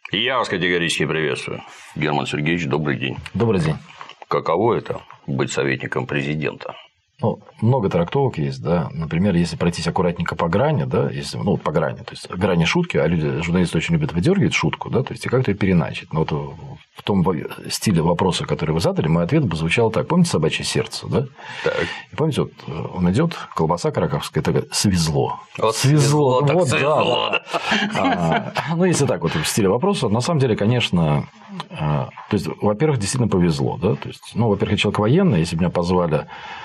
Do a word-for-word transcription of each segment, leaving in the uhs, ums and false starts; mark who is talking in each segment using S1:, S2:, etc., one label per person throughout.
S1: Я вас категорически приветствую. Герман Сергеевич, добрый день.
S2: Добрый день.
S1: Каково это – быть советником президента?
S2: Ну, много трактовок есть, да. Например, если пройтись аккуратненько по грани, да, если, ну, вот по грани, то есть грани шутки, а люди, журналисты очень любят выдергивать шутку, да, то есть и как-то ее переначить. Но вот в том стиле вопроса, который вы задали, мой ответ бы звучал так. Помните «Собачье сердце», да?
S1: Так.
S2: И помните, вот он идет, колбаса краковская, такая, свезло.
S1: Вот
S2: свезло,
S1: свезло,
S2: вот,
S1: свезло.
S2: да, да. А, ну, если так вот в стиле вопроса, на самом деле, конечно, то есть, во-первых, действительно повезло, да, то есть, ну, во-первых, я человек военный, если бы меня позвали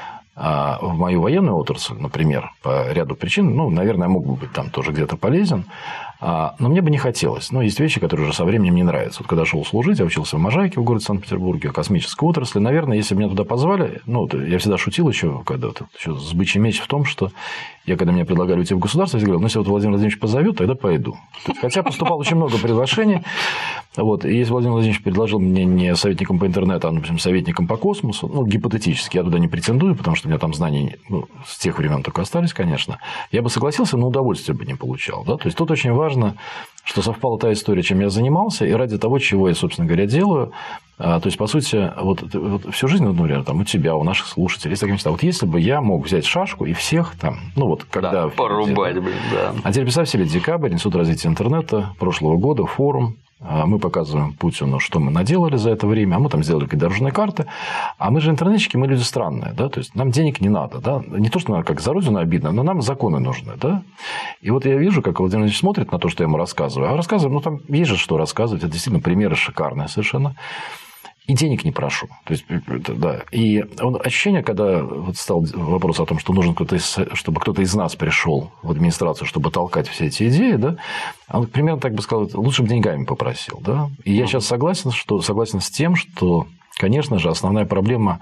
S2: в мою военную отрасль, например, по ряду причин, ну, наверное, я мог бы быть там тоже где-то полезен, но мне бы не хотелось. Но есть вещи, которые уже со временем не нравятся. Вот когда шел служить, я учился в Можайке в городе Санкт-Петербурге, космической отрасли. Наверное, если бы меня туда позвали, ну, я всегда шутил еще, когда вот, еще с бычий меч в том, что я, когда мне предлагали уйти в государство, я говорил, ну, если вот Владимир Владимирович позовет, тогда пойду. То есть, хотя поступало очень много приглашений. Вот, и если Владимир Владимирович предложил мне не советником по интернету, а, допустим, советником по космосу, ну, гипотетически, я туда не претендую, потому что у меня там знаний, ну, с тех времен только остались, конечно, я бы согласился, но удовольствия бы не получал. Да? То есть, тут очень важно, что совпала та история, чем я занимался, и ради того, чего я, собственно говоря, делаю. То есть, по сути, вот, вот всю жизнь, например, там, у тебя, у наших слушателей, есть такая мечта. Вот если бы я мог взять шашку и всех там, ну вот, когда...
S1: Да, порубать, блин, да.
S2: А теперь представь себе, декабрь, Институт развития интернета прошлого года, форум. Мы показываем Путину, что мы наделали за это время, а мы там сделали какие-то дорожные карты. А мы же интернетчики, мы люди странные, да, то есть нам денег не надо, да, не то, что нам как за родину обидно, но нам законы нужны, да. И вот я вижу, как Владимир Владимирович смотрит на то, что я ему рассказываю, а рассказываю, ну там есть же что рассказывать, это действительно примеры шикарные совершенно. И денег не прошу. То есть, да. И он, ощущение, когда вот стал вопрос о том, что нужен кто-то из, чтобы кто-то из нас пришел в администрацию, чтобы толкать все эти идеи, да, он примерно так бы сказал, лучше бы деньгами попросил. Да? И я сейчас согласен, что, согласен с тем, что, конечно же, основная проблема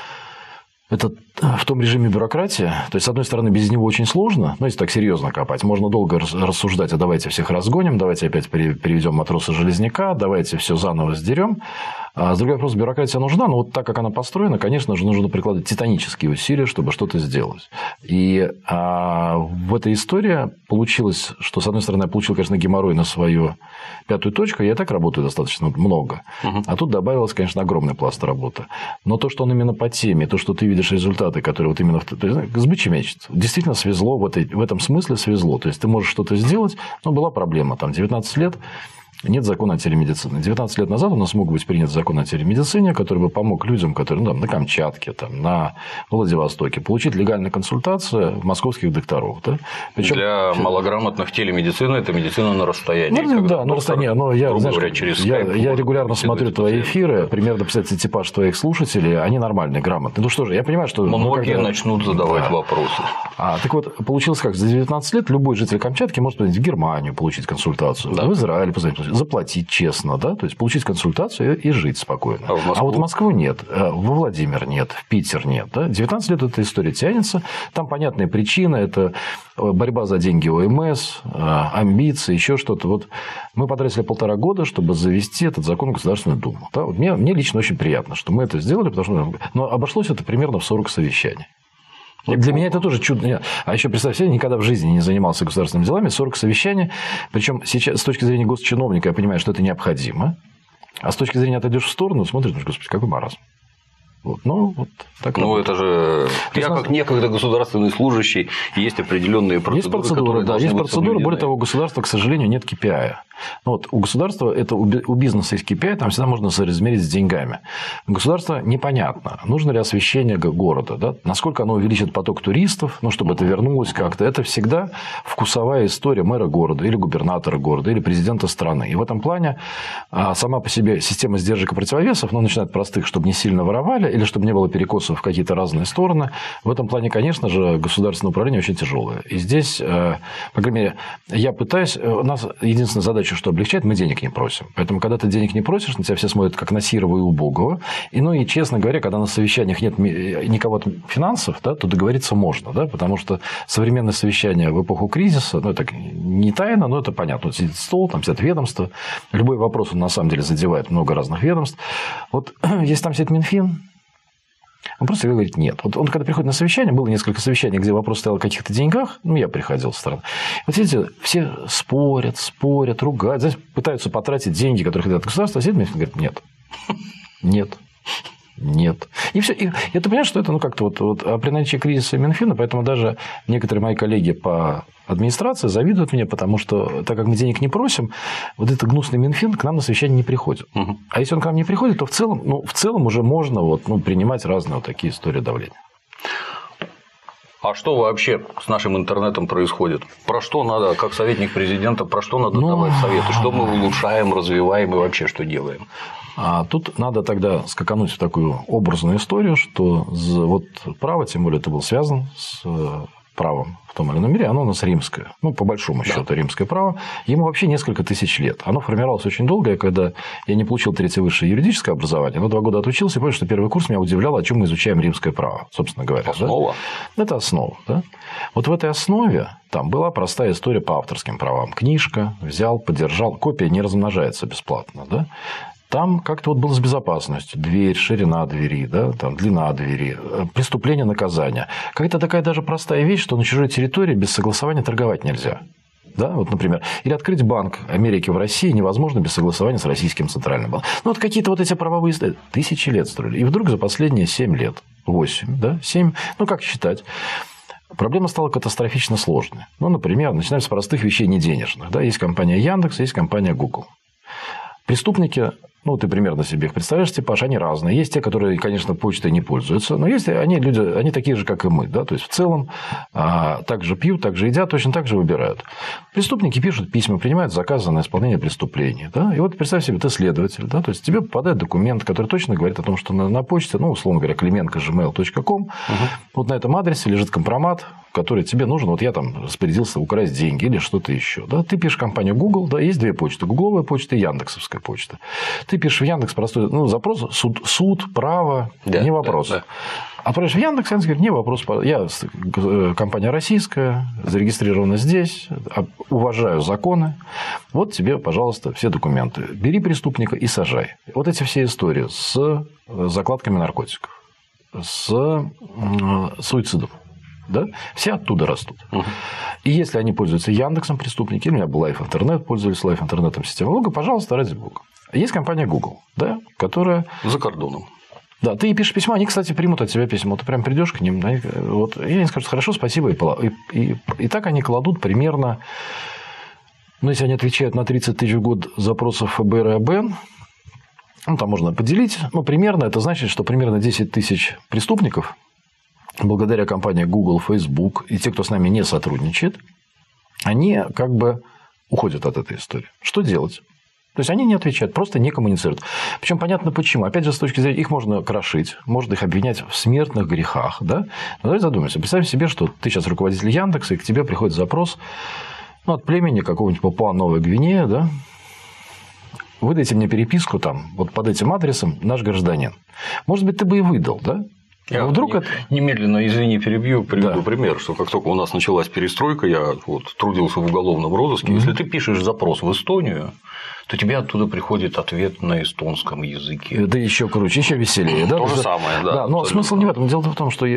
S2: это в том режиме бюрократии. То есть, с одной стороны, без него очень сложно, но если так серьезно копать, можно долго рассуждать, а давайте всех разгоним, давайте опять переведем матроса-железняка, давайте все заново сдерем. А с другой вопрос, бюрократия нужна, но вот так, как она построена, конечно же, нужно прикладывать титанические усилия, чтобы что-то сделать. И а, в этой истории получилось, что, с одной стороны, я получил, конечно, геморрой на свою пятую точку, я и так работаю достаточно много, угу. А тут добавилось, конечно, огромный пласт работы. Но то, что он именно по теме, то, что ты видишь результаты, которые вот именно... С бычьим мечет. Действительно свезло, в, этой, в этом смысле свезло. То есть, ты можешь что-то сделать, но была проблема, там, девятнадцать лет... Нет закона о телемедицине. девятнадцать лет назад у нас мог быть принят закон о телемедицине, который бы помог людям, которые ну, там, на Камчатке, там, на Владивостоке, получить легальную консультацию московских докторов. Да? Причем...
S1: Для малограмотных телемедицина – это медицина на расстоянии.
S2: Ну, да, на расстоянии. Но я, знаешь,
S1: говоря, через
S2: я,
S1: скайп,
S2: я регулярно смотрю твои эфиры, примерно, кстати, типаж твоих слушателей, они нормальные, грамотные. Ну что же, я понимаю, что...
S1: Многие
S2: ну, когда...
S1: начнут задавать да. вопросы.
S2: А, так вот, получилось как? За девятнадцать лет любой житель Камчатки может позвонить в Германию, получить консультацию, да. в Израиль позвонить, заплатить честно, да, то есть получить консультацию и жить спокойно. А, а вот в Москву нет, во Владимир нет, в Питер нет. Да? девятнадцать лет эта история тянется, там понятные причины, это борьба за деньги ОМС, амбиции, еще что-то. Вот мы потратили полтора года, чтобы завести этот закон в Государственную Думу. Да? Вот мне, мне лично очень приятно, что мы это сделали, потому что но обошлось это примерно в сорок совещаний. Для меня это тоже чудо. А еще, представь себе, никогда в жизни не занимался государственными делами, сорок совещаний. Причем сейчас, с точки зрения госчиновника, я понимаю, что это необходимо. А с точки зрения отойдешь в сторону, смотришь, ну, господи, какой маразм. Вот, ну, вот так
S1: ну,
S2: работает.
S1: это же... То я, нас... как некогда государственный служащий, есть определенные процедуры,
S2: есть процедуры, да, есть процедуры. Более того, у государства, к сожалению, нет кей пи ай. Ну, вот, у государства, это у бизнеса есть кей пи ай, там всегда можно соразмерить с деньгами. У государства непонятно, нужно ли освещение города, да? Насколько оно увеличит поток туристов, ну, чтобы это вернулось как-то. Это всегда вкусовая история мэра города, или губернатора города, или президента страны. И в этом плане сама по себе система сдержек и противовесов, ну, начиная от простых, чтобы не сильно воровали, или чтобы не было перекосов в какие-то разные стороны. В этом плане, конечно же, государственное управление очень тяжелое. И здесь, по крайней мере, я пытаюсь... У нас единственная задача, что облегчает, мы денег не просим. Поэтому, когда ты денег не просишь, на тебя все смотрят как на сирого и убогого. И, ну, и, честно говоря, когда на совещаниях нет никого финансов, да, то договориться можно. Да, потому что современное совещание в эпоху кризиса, ну, это не тайна, но это понятно. Вот сидит стол, там сидят ведомства. Любой вопрос, он на самом деле задевает много разных ведомств. Вот если там сидит Минфин, Он просто говорит нет. Вот он, когда приходит на совещание, было несколько совещаний, где вопрос стоял о каких-то деньгах, ну, я приходил со стороны. Вот видите, все спорят, спорят, ругают, знаете, пытаются потратить деньги, которые хотят государство, а Минфин говорит нет, нет. Нет. И все. И это понимаешь, что это ну, как-то вот, вот при наличии кризиса Минфина, поэтому даже некоторые мои коллеги по администрации завидуют мне, потому что, так как мы денег не просим, вот этот гнусный Минфин к нам на совещание не приходит. Угу. А если он к нам не приходит, то в целом, ну, в целом уже можно вот, ну, принимать разные вот такие истории давления.
S1: А что вообще с нашим интернетом происходит? Про что надо, как советник президента, про что надо
S2: ну...
S1: давать советы? Что мы улучшаем, развиваем и вообще что делаем?
S2: А тут надо тогда скакануть в такую образную историю, что вот право, тем более это было связано с правом в том или ином мире, оно у нас римское. Ну, по большому счету, да. Римское право. Ему вообще несколько тысяч лет. Оно формировалось очень долго. И когда я не получил третье высшее юридическое образование, но два года отучился, и понял, что первый курс меня удивлял, о чем мы изучаем римское право, собственно говоря.
S1: Основа.
S2: Да? Это основа. Да? Вот в этой основе там была простая история по авторским правам. Книжка, взял, подержал. Копия не размножается бесплатно. Да? Там как-то вот было с безопасностью. Дверь, ширина двери, да, там, длина двери, преступление, наказание. Какая-то такая даже простая вещь, что на чужой территории без согласования торговать нельзя. Да, вот, например, или открыть банк Америки в России невозможно без согласования с российским центральным банком. Ну, вот какие-то вот эти правовые тысячи лет строили. И вдруг за последние семь лет, восемь, да, семь, ну, как считать, проблема стала катастрофично сложной. Ну, например, начинаем с простых вещей неденежных. Да? Есть компания Яндекс, есть компания Google. Преступники, ну, ты примерно себе их представляешь, типаж, они разные. Есть те, которые, конечно, почтой не пользуются, но есть они люди, они такие же, как и мы. Да? То есть, в целом, а, так же пьют, так же едят, точно так же выбирают. Преступники пишут письма, принимают заказы на исполнение преступления. Да? И вот представь себе, ты следователь, да? То есть, тебе попадает документ, который точно говорит о том, что на, на почте, ну, условно говоря, клименко джи мейл точка ком, угу. Вот на этом адресе лежит компромат, который тебе нужен, вот я там распорядился украсть деньги или что-то еще. Да? Ты пишешь компанию Google, да, есть две почты, гугловая почта и яндексовская почта. Ты пишешь в Яндекс простой ну, запрос, суд, суд право, да, не вопрос. Да, да. Отправишь в Яндекс, Яндекс говорит, не вопрос, я компания российская, зарегистрирована здесь, уважаю законы, вот тебе, пожалуйста, все документы. Бери преступника и сажай. Вот эти все истории с закладками наркотиков, с суицидом. Да? Все оттуда растут. Угу. И если они пользуются Яндексом, преступники, или у меня был Life Internet, пользовались Life Интернетом системы Лога, пожалуйста, ради бога. Есть компания Google, да, которая...
S1: За кордоном.
S2: Да, ты ей пишешь письмо, они, кстати, примут от тебя письмо. Ты прям придешь к ним, вот, и они скажут, хорошо, спасибо, и, и, и, и так они кладут примерно, ну, если они отвечают на тридцать тысяч в год запросов эф бэ эр и а бэ эн, ну, там можно поделить, ну, примерно, это значит, что примерно десять тысяч преступников, благодаря компании Google, Facebook и те, кто с нами не сотрудничает, они как бы уходят от этой истории. Что делать? То есть, они не отвечают, просто не коммуницируют. Причем понятно почему. Опять же, с точки зрения, их можно крошить, можно их обвинять в смертных грехах. Да? Но давайте задумаемся. Представим себе, что ты сейчас руководитель Яндекса, и к тебе приходит запрос ну, от племени какого-нибудь Папуа-Новая Гвинея, да? Выдайте мне переписку там, вот под этим адресом наш гражданин. Может быть, ты бы и выдал, да?
S1: Я вдруг не, это... Немедленно, извини, перебью, приведу да. пример, что как только у нас началась перестройка, я вот, трудился в уголовном розыске, mm-hmm. если ты пишешь запрос в Эстонию, то тебе оттуда приходит ответ на эстонском языке.
S2: Да еще круче, еще веселее. Да?
S1: То же самое, да.
S2: да но смысл не в этом. Дело в том, что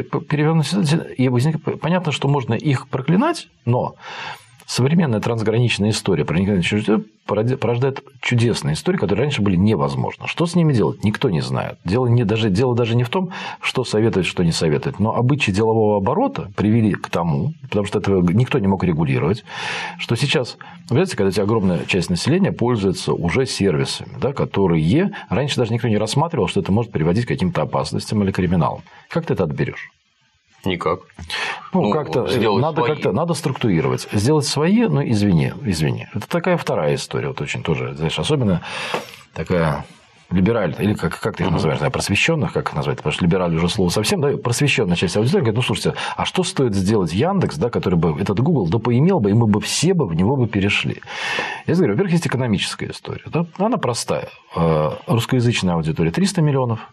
S2: и возникает... понятно, что можно их проклинать, но современная трансграничная история проникновения чужих порождает чудесные истории, которые раньше были невозможны. Что с ними делать, никто не знает. Дело, не, даже, дело даже не в том, что советует, что не советует, но обычаи делового оборота привели к тому, потому что этого никто не мог регулировать, что сейчас, вы знаете, когда эта огромная часть населения пользуется уже сервисами, да, которые раньше даже никто не рассматривал, что это может приводить к каким-то опасностям или криминалам. Как ты это отберешь?
S1: Никак.
S2: Ну, ну как-то надо, как-то надо структурировать. Сделать свои, но извини, извини. Это такая вторая история, вот очень тоже, знаешь, особенно такая либеральная, или как, как ты их называешь, uh-huh. просвещенных, как их назвать, потому что либераль уже слово совсем, да, просвещенная часть аудитории говорит, ну, слушайте, а что стоит сделать Яндекс, да, который бы, этот Google, да поимел бы, и мы бы все бы в него бы перешли. Я говорю, во-первых, есть экономическая история, да, она простая. Русскоязычная аудитория триста миллионов,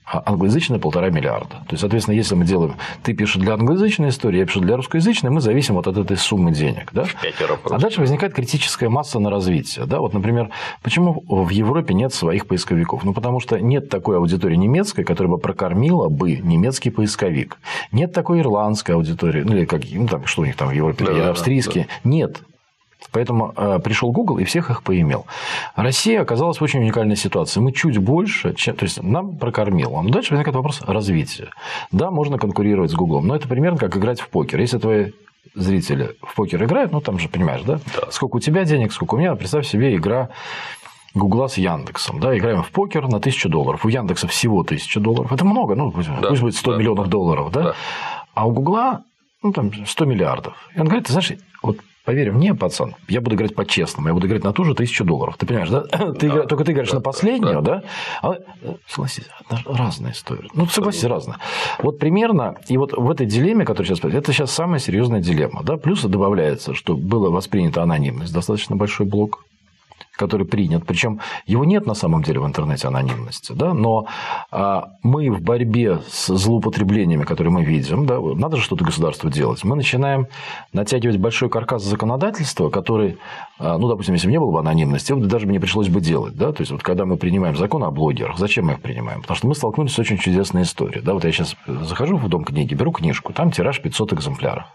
S2: а англоязычная полтора миллиарда. То есть, соответственно, если мы делаем, ты пишешь для англоязычной истории, я пишу для русскоязычной, мы зависим вот от этой суммы денег. Да? А дальше возникает критическая масса на развитие. Да? Вот, например, почему в Европе нет своих поисковиков? Ну, потому что нет такой аудитории немецкой, которая бы прокормила бы немецкий поисковик. Нет такой ирландской аудитории, ну, или как, ну, там, что у них там в Европе, да, австрийские. Да. Нет. Поэтому э, пришел Google и всех их поимел. Россия оказалась в очень уникальной ситуации. Мы чуть больше, чем, то есть нам прокормило. Но дальше возникает вопрос развития. Да, можно конкурировать с Google, но это примерно как играть в покер. Если твои зрители в покер играют, ну там же понимаешь, да? Да. Сколько у тебя денег, сколько у меня. Представь себе игра Гугла с Яндексом. Да, играем в покер на тысячу долларов. У Яндекса всего тысяча долларов. Это много, ну пусть, да. пусть будет сто да. миллионов долларов. Да? Да. А у Гугла ну, там, сто миллиардов. И он говорит, ты знаешь, вот поверь мне, пацан, я буду играть по-честному, я буду играть на ту же тысячу долларов. Ты понимаешь, да? Ты да, игра... Только ты играешь да, на последнюю, да? да? А... Согласись, разная история. Ну, согласись, разная. Вот примерно, и вот в этой дилемме, которая сейчас... Это сейчас самая серьезная дилемма. Да? Плюс добавляется, что было воспринято анонимность, достаточно большой блок, который принят. Причем его нет на самом деле в интернете анонимности, да? Но а, мы в борьбе с злоупотреблениями, которые мы видим, да, надо же что-то государству делать, мы начинаем натягивать большой каркас законодательства, который, а, ну, допустим, если бы не было бы анонимности, его даже бы не пришлось бы делать. Да? То есть, вот, когда мы принимаем закон о блогерах, зачем мы их принимаем? Потому что мы столкнулись с очень чудесной историей. Да? Вот я сейчас захожу в дом книги, беру книжку, там тираж пятьсот экземпляров.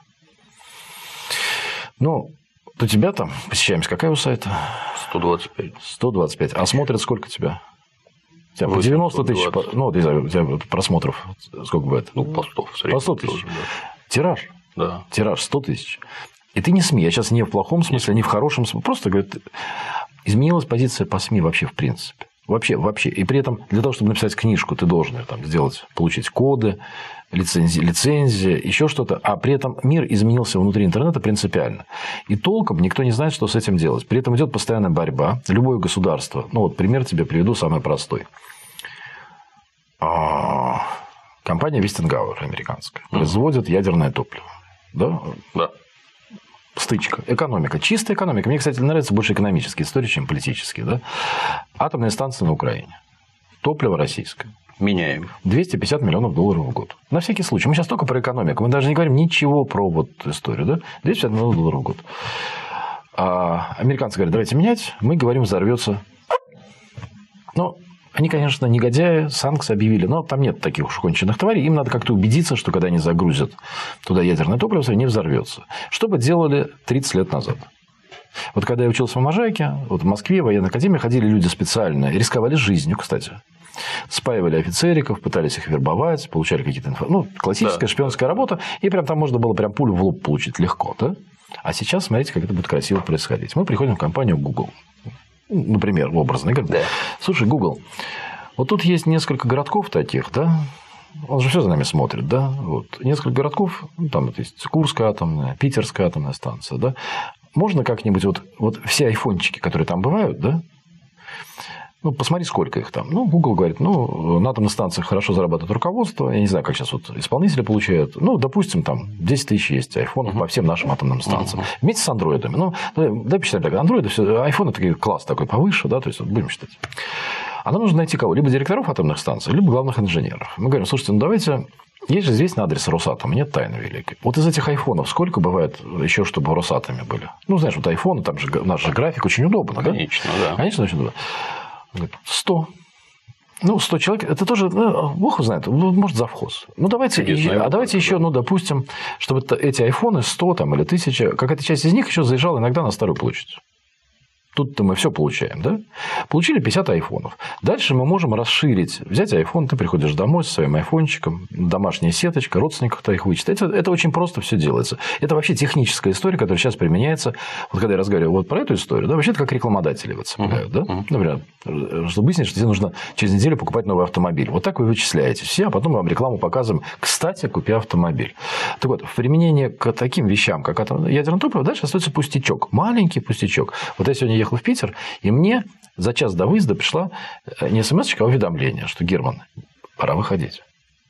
S2: Ну, у тебя там посещаемость какая у сайта?
S1: сто двадцать пять.
S2: сто двадцать пять. А смотрят сколько тебя? У тебя по девяносто тысяч, ну, вот, не знаю, у тебя просмотров сколько будет?
S1: Ну, по сто.
S2: По сто тысяч. Да. Тираж?
S1: Да.
S2: Тираж сто тысяч. И ты не СМИ. Я сейчас не в плохом смысле, не в хорошем смысле. Просто, говорит, изменилась позиция по СМИ вообще в принципе. Вообще, вообще. И при этом для того, чтобы написать книжку, ты должен ее там сделать, получить коды, лицензии, лицензии, еще что-то. А при этом мир изменился внутри интернета принципиально. И толком никто не знает, что с этим делать. При этом идет постоянная борьба. Любое государство. Ну, вот пример тебе приведу самый простой. Компания Westinghouse американская производит ядерное топливо. Да?
S1: Да.
S2: Стычка. Экономика. Чистая экономика. Мне, кстати, нравятся больше экономические истории, чем политические. Да? Атомные станции на Украине. Топливо российское.
S1: Меняем.
S2: двести пятьдесят миллионов долларов в год. На всякий случай. Мы сейчас только про экономику. Мы даже не говорим ничего про вот историю. Да? двести пятьдесят миллионов долларов в год. А американцы говорят, давайте менять. Мы говорим, взорвется. Ну, они, конечно, негодяи, санкции объявили, но там нет таких уж конченых тварей. Им надо как-то убедиться, что когда они загрузят туда ядерное топливо, не взорвется. Что бы делали тридцать лет назад? Вот когда я учился в Можайке, вот в Москве, в военной академии, ходили люди специально, рисковали жизнью, кстати. Спаивали офицериков, пытались их вербовать, получали какие-то информации. Ну, классическая да, шпионская да. работа. И прям там можно было прям пулю в лоб получить легко. Да? А сейчас смотрите, как это будет красиво происходить. Мы приходим в компанию Google. Например, образно. Говорим, да. Слушай, Google, вот тут есть несколько городков таких, да? Он же все за нами смотрит, да? Вот. Несколько городков, ну, там вот есть Курская атомная, Питерская атомная станция, да? Можно как-нибудь вот, вот все айфончики, которые там бывают, да? Ну, посмотри, сколько их там. Ну, Google говорит, ну, на атомных станциях хорошо зарабатывает руководство. Я не знаю, как сейчас вот исполнители получают. Ну, допустим, там десять тысяч есть айфонов uh-huh. по всем нашим атомным станциям. Uh-huh. Вместе с андроидами. Ну, дай посчитать так. Андроиды, все, айфоны такой класс такой повыше, да, то есть, вот, будем считать. А нам нужно найти кого? Либо директоров атомных станций, либо главных инженеров. Мы говорим, слушайте, ну, давайте... Есть же известный адрес Росатома, нет тайны великой. Вот из этих айфонов сколько бывает еще, чтобы в Росатоме были? Ну, знаешь, вот айфоны, там же наш же график очень удобно,
S1: Конечно,
S2: да?
S1: да.
S2: Конечно, очень удобно. сто. Ну, сто человек, это тоже, ну, бог знает, может, завхоз. Ну, давайте, и, а давайте еще, да. ну, допустим, чтобы это, эти айфоны сто там, или тысяча, какая-то часть из них еще заезжала иногда на Старую площадь. Тут-то мы все получаем, да? Получили пятьдесят айфонов. Дальше мы можем расширить. Взять айфон, ты приходишь домой со своим айфончиком, домашняя сеточка, родственников твоих вычитать. Это, это очень просто все делается. Это вообще техническая история, которая сейчас применяется. Вот когда я разговариваю вот про эту историю, да, вообще это как рекламодатели вот цепляют, uh-huh. да? Uh-huh. Например, чтобы выяснить, что тебе нужно через неделю покупать новый автомобиль. Вот так вы вычисляете все, а потом мы вам рекламу показываем. Кстати, купи автомобиль. Так вот, в применении к таким вещам, как ядерное топливо, дальше остается пустячок. Маленький пустячок. Вот я сегодня ехал в Питер, и мне за час до выезда пришла не смс-очка, а уведомление, что, Герман, пора выходить.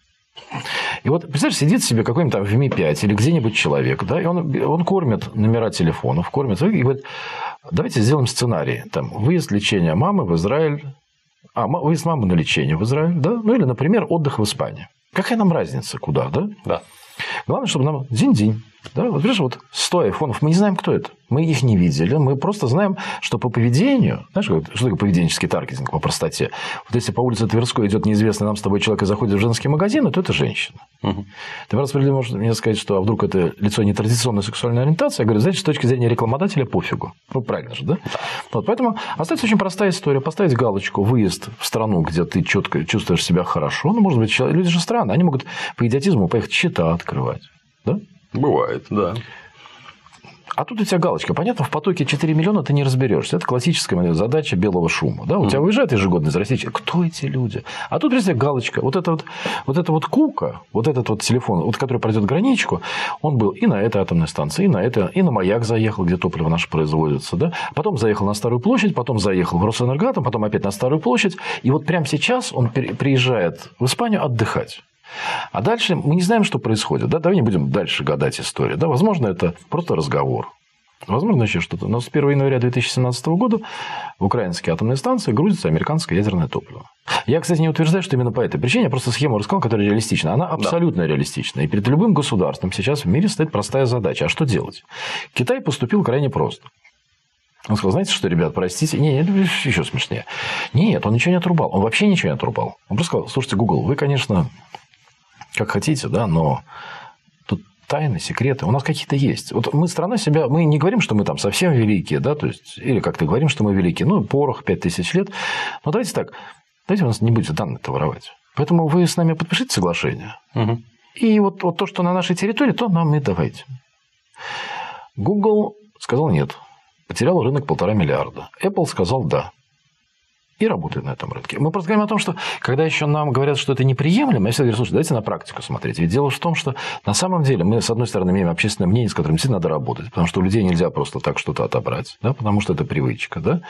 S2: И вот, представляешь, сидит себе какой-нибудь там в Ми пять или где-нибудь человек, да, и он, он кормит номера телефонов, кормит, и говорит, давайте сделаем сценарий. Там, выезд лечения мамы в Израиль А, выезд мамы на лечение в Израиль, да? Ну, или, например, отдых в Испании. Какая нам разница, куда, да?
S1: Да.
S2: Главное, чтобы нам день-день. Да? Вот, видишь, вот сто айфонов, мы не знаем, кто это. Мы их не видели. Мы просто знаем, что по поведению... Знаешь, что такое поведенческий таргетинг по простоте? Вот если по улице Тверской идет неизвестный нам с тобой человек и заходит в женский магазин, то это женщина. Угу. Ты просто можешь мне сказать, что а вдруг это лицо нетрадиционной сексуальной ориентации. Я говорю, знаете, с точки зрения рекламодателя пофигу. Ну, правильно же, да? Вот, поэтому остается очень простая история. Поставить галочку, выезд в страну, где ты четко чувствуешь себя хорошо. Ну, может быть, человек... люди же странные. Они могут по идиотизму поехать счета открывать. Да?
S1: Бывает, да.
S2: А тут у тебя галочка. Понятно, в потоке четыре миллиона ты не разберешься. Это классическая задача белого шума. Да? У mm. тебя выезжает ежегодно из России. Кто эти люди? А тут, если галочка, вот эта вот, вот, это вот кука, вот этот вот телефон, вот, который пройдет граничку, он был и на этой атомной станции, и на это, и на Маяк заехал, где топливо наше производится. Да? Потом заехал на Старую площадь, потом заехал в Росэнергатом, потом опять на Старую площадь. И вот прямо сейчас он приезжает в Испанию отдыхать. А дальше мы не знаем, что происходит. Да? Давай не будем дальше гадать историю. Да? Возможно, это просто разговор. Возможно, еще что-то. Но с первого января две тысячи семнадцатого года в украинские атомные станции грузится американское ядерное топливо. Я, кстати, не утверждаю, что именно по этой причине. Я просто схему рассказал, которая реалистична. Она абсолютно да. реалистична. И перед любым государством сейчас в мире стоит простая задача. А что делать? Китай поступил крайне просто. Он сказал, знаете что, ребят, простите. Не, это еще смешнее. Нет, он ничего не отрубал. Он вообще ничего не отрубал. Он просто сказал, слушайте, Google, вы, конечно... как хотите, да, но тут тайны, секреты у нас какие-то есть. Вот мы страна себя, мы не говорим, что мы там совсем великие, да, то есть, или как-то говорим, что мы великие, ну, порох, пять тысяч лет, но давайте так, давайте у нас не будете данные-то воровать. Поэтому вы с нами подпишите соглашение, угу. и вот, вот то, что на нашей территории, то нам и давайте. Google сказал нет, потерял рынок полтора миллиарда. Apple сказал да. И работает на этом рынке. Мы просто говорим о том, что когда еще нам говорят, что это неприемлемо, я всегда говорю, слушай, давайте на практику смотреть. Ведь дело в том, что на самом деле мы, с одной стороны, имеем общественное мнение, с которым действительно надо работать, потому что у людей нельзя просто так что-то отобрать, да, потому что это привычка. Да?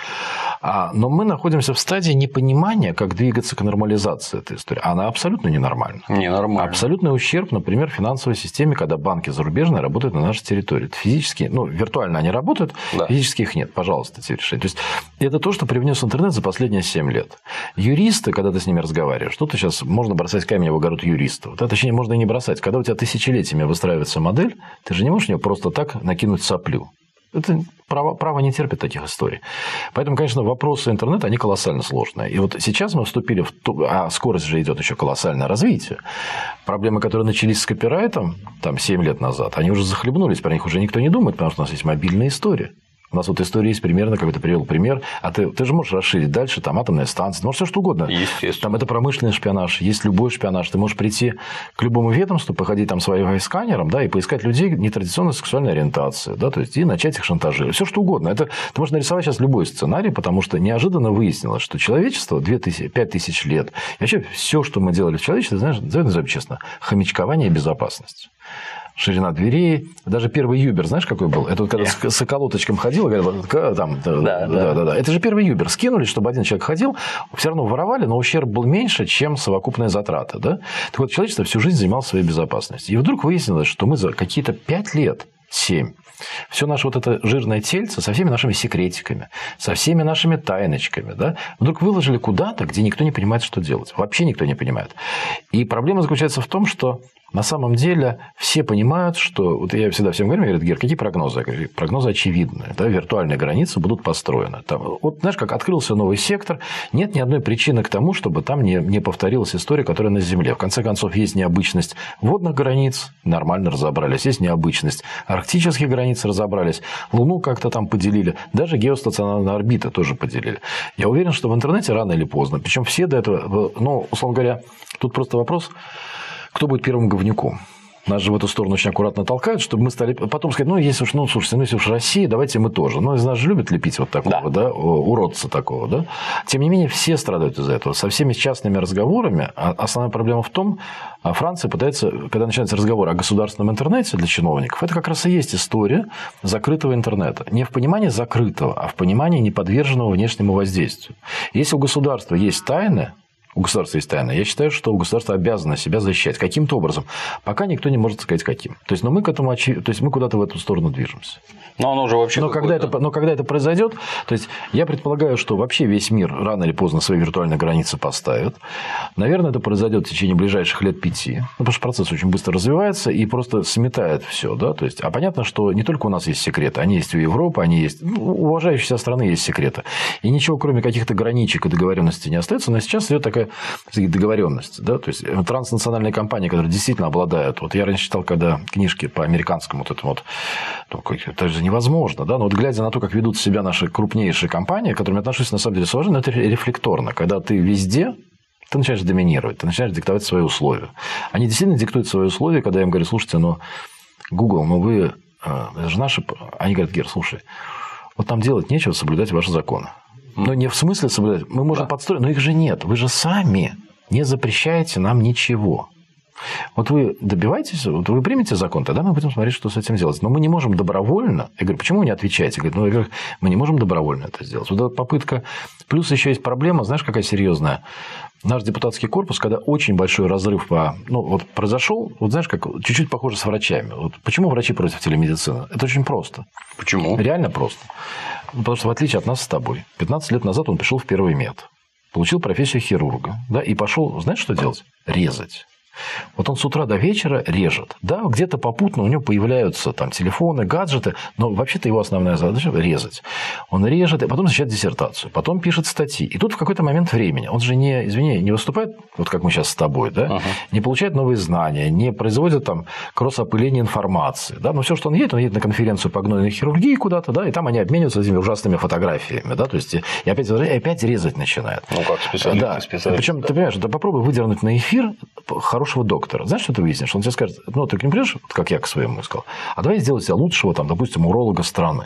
S2: А, но мы находимся в стадии непонимания, как двигаться к нормализации этой истории. Она абсолютно ненормальна.
S1: Ненормально.
S2: Абсолютный ущерб, например, финансовой системе, когда банки зарубежные работают на нашей территории. Это физически, ну, виртуально они работают, да. физически их нет. Пожалуйста, тебе решать. То есть, это то, что привнес интернет за последние семь лет. Юристы, когда ты с ними разговариваешь, что-то сейчас можно бросать камень в огород юристов. Да, точнее, можно и не бросать. Когда у тебя тысячелетиями выстраивается модель, ты же не можешь ее просто так накинуть соплю. Это право, право не терпит таких историй. Поэтому, конечно, вопросы интернета, они колоссально сложные. И вот сейчас мы вступили в ту... А скорость же идет еще колоссальное развитие. Проблемы, которые начались с копирайтом там, семь лет назад, они уже захлебнулись, про них уже никто не думает, потому что у нас есть мобильная история. У нас вот история есть примерно, как ты привел пример, а ты, ты же можешь расширить дальше, там атомная станция, можешь все что угодно.
S1: Естественно.
S2: Там это промышленный шпионаж, есть любой шпионаж. Ты можешь прийти к любому ведомству, походить там своим сканером, да, и поискать людей нетрадиционной сексуальной ориентации, да, то есть и начать их шантажировать. Все что угодно. Это, ты можешь нарисовать сейчас любой сценарий, потому что неожиданно выяснилось, что человечество две тысячи, пять тысяч лет, и вообще все, что мы делали в человечестве, знаешь, назовем честно, хомячкование и безопасность. Ширина дверей. Даже первый Юбер, знаешь, какой был? Это вот когда yeah. с околоточком ходил, говорят, там, да, да, да, да, да. Это же первый Юбер. Скинули, чтобы один человек ходил, все равно воровали, но ущерб был меньше, чем совокупные затраты. Да? Так вот, человечество всю жизнь занималось своей безопасностью. И вдруг выяснилось, что мы за какие-то пять лет, семь, все наше вот это жирное тельце со всеми нашими секретиками, со всеми нашими тайночками, да, вдруг выложили куда-то, где никто не понимает, что делать. Вообще никто не понимает. И проблема заключается в том, что на самом деле все понимают, что... Вот я всегда всем говорю, говорят, Гер, какие прогнозы? Я говорю, прогнозы очевидные. Да, виртуальные границы будут построены. Там, вот знаешь, как открылся новый сектор, нет ни одной причины к тому, чтобы там не, не повторилась история, которая на Земле. В конце концов, есть необычность водных границ, нормально разобрались. Есть необычность арктических границ, разобрались. Луну как-то там поделили. Даже геостационарные орбиты тоже поделили. Я уверен, что в интернете рано или поздно. Причем все до этого... Ну, условно говоря, тут просто вопрос... Кто будет первым говнюком? Нас же в эту сторону очень аккуратно толкают, чтобы мы стали... Потом сказать, ну, если уж, ну, слушайте, ну, если уж Россия, давайте мы тоже. Ну, из нас же любят лепить вот такого, да, да уродца такого, да. Тем не менее, все страдают из-за этого. Со всеми частными разговорами. Основная проблема в том, Франция пытается, когда начинается разговор о государственном интернете для чиновников, это как раз и есть история закрытого интернета. Не в понимании закрытого, а в понимании неподверженного внешнему воздействию. Если у государства есть тайны, У государства есть тайна. Я считаю, что государство обязано себя защищать каким-то образом, пока никто не может сказать каким. То есть, но мы к этому, то есть мы куда-то в эту сторону движемся.
S1: Но оно же вообще.
S2: Но когда, это, но когда это произойдет, то есть я предполагаю, что вообще весь мир рано или поздно свои виртуальные границы поставит. Наверное, это произойдет в течение ближайших лет пяти, ну, потому что процесс очень быстро развивается и просто сметает все, да. То есть, а понятно, что не только у нас есть секреты, они есть у Европы, они есть, ну, у уважающейся страны есть секреты, и ничего кроме каких-то граничек и договоренностей не остается. Но сейчас идет такая договоренность, да, то есть транснациональные компании, которые действительно обладают. Вот я раньше читал, когда книжки по американскому вот этому вот, ну, это же невозможно, да, но вот глядя на то, как ведут себя наши крупнейшие компании, к которым я отношусь на самом деле с уважением, это рефлекторно, когда ты везде, ты начинаешь доминировать, ты начинаешь диктовать свои условия. Они действительно диктуют свои условия, когда я им говорю, слушайте, ну, Google, ну вы, это же наши, они говорят, Гер, слушай, вот там делать нечего, соблюдать ваши законы. Но не в смысле соблюдать. Мы можем да. подстроить, но их же нет. Вы же сами не запрещаете нам ничего. Вот вы добиваетесь, вот вы примете закон, тогда мы будем смотреть, что с этим делать. Но мы не можем добровольно. Я говорю, почему вы не отвечаете? Говорит, ну, я говорю, мы не можем добровольно это сделать. Вот эта попытка. Плюс еще есть проблема, знаешь, какая серьезная. Наш депутатский корпус, когда очень большой разрыв по, ну, вот произошел, вот знаешь, как чуть-чуть похоже с врачами. Вот почему врачи против телемедицины? Это очень просто.
S1: Почему?
S2: Реально просто. Потому что в отличие от нас с тобой, пятнадцать лет назад он пришел в первый мед, получил профессию хирурга, да, и пошел, знаешь, что делать? Резать. Вот он с утра до вечера режет. Да, где-то попутно у него появляются там телефоны, гаджеты, но вообще-то его основная задача – резать. Он режет, и потом защищает диссертацию, потом пишет статьи. И тут в какой-то момент времени он же не, извини, не выступает, вот как мы сейчас с тобой, да, uh-huh. не получает новые знания, не производит там кросс-опыление информации. Да, но все, что он едет, он едет на конференцию по гнойной хирургии куда-то, да, и там они обмениваются этими ужасными фотографиями. Да, то есть, и опять, и опять резать начинают.
S1: Ну, как специалист.
S2: Да. Причем, ты понимаешь, да попробуй выдернуть на эфир хорошего доктора. Знаешь, что ты выяснишь? Он тебе скажет, ну, ты к нему придешь, как я к своему сказал, а давай сделай себя лучшего, там, допустим, уролога страны.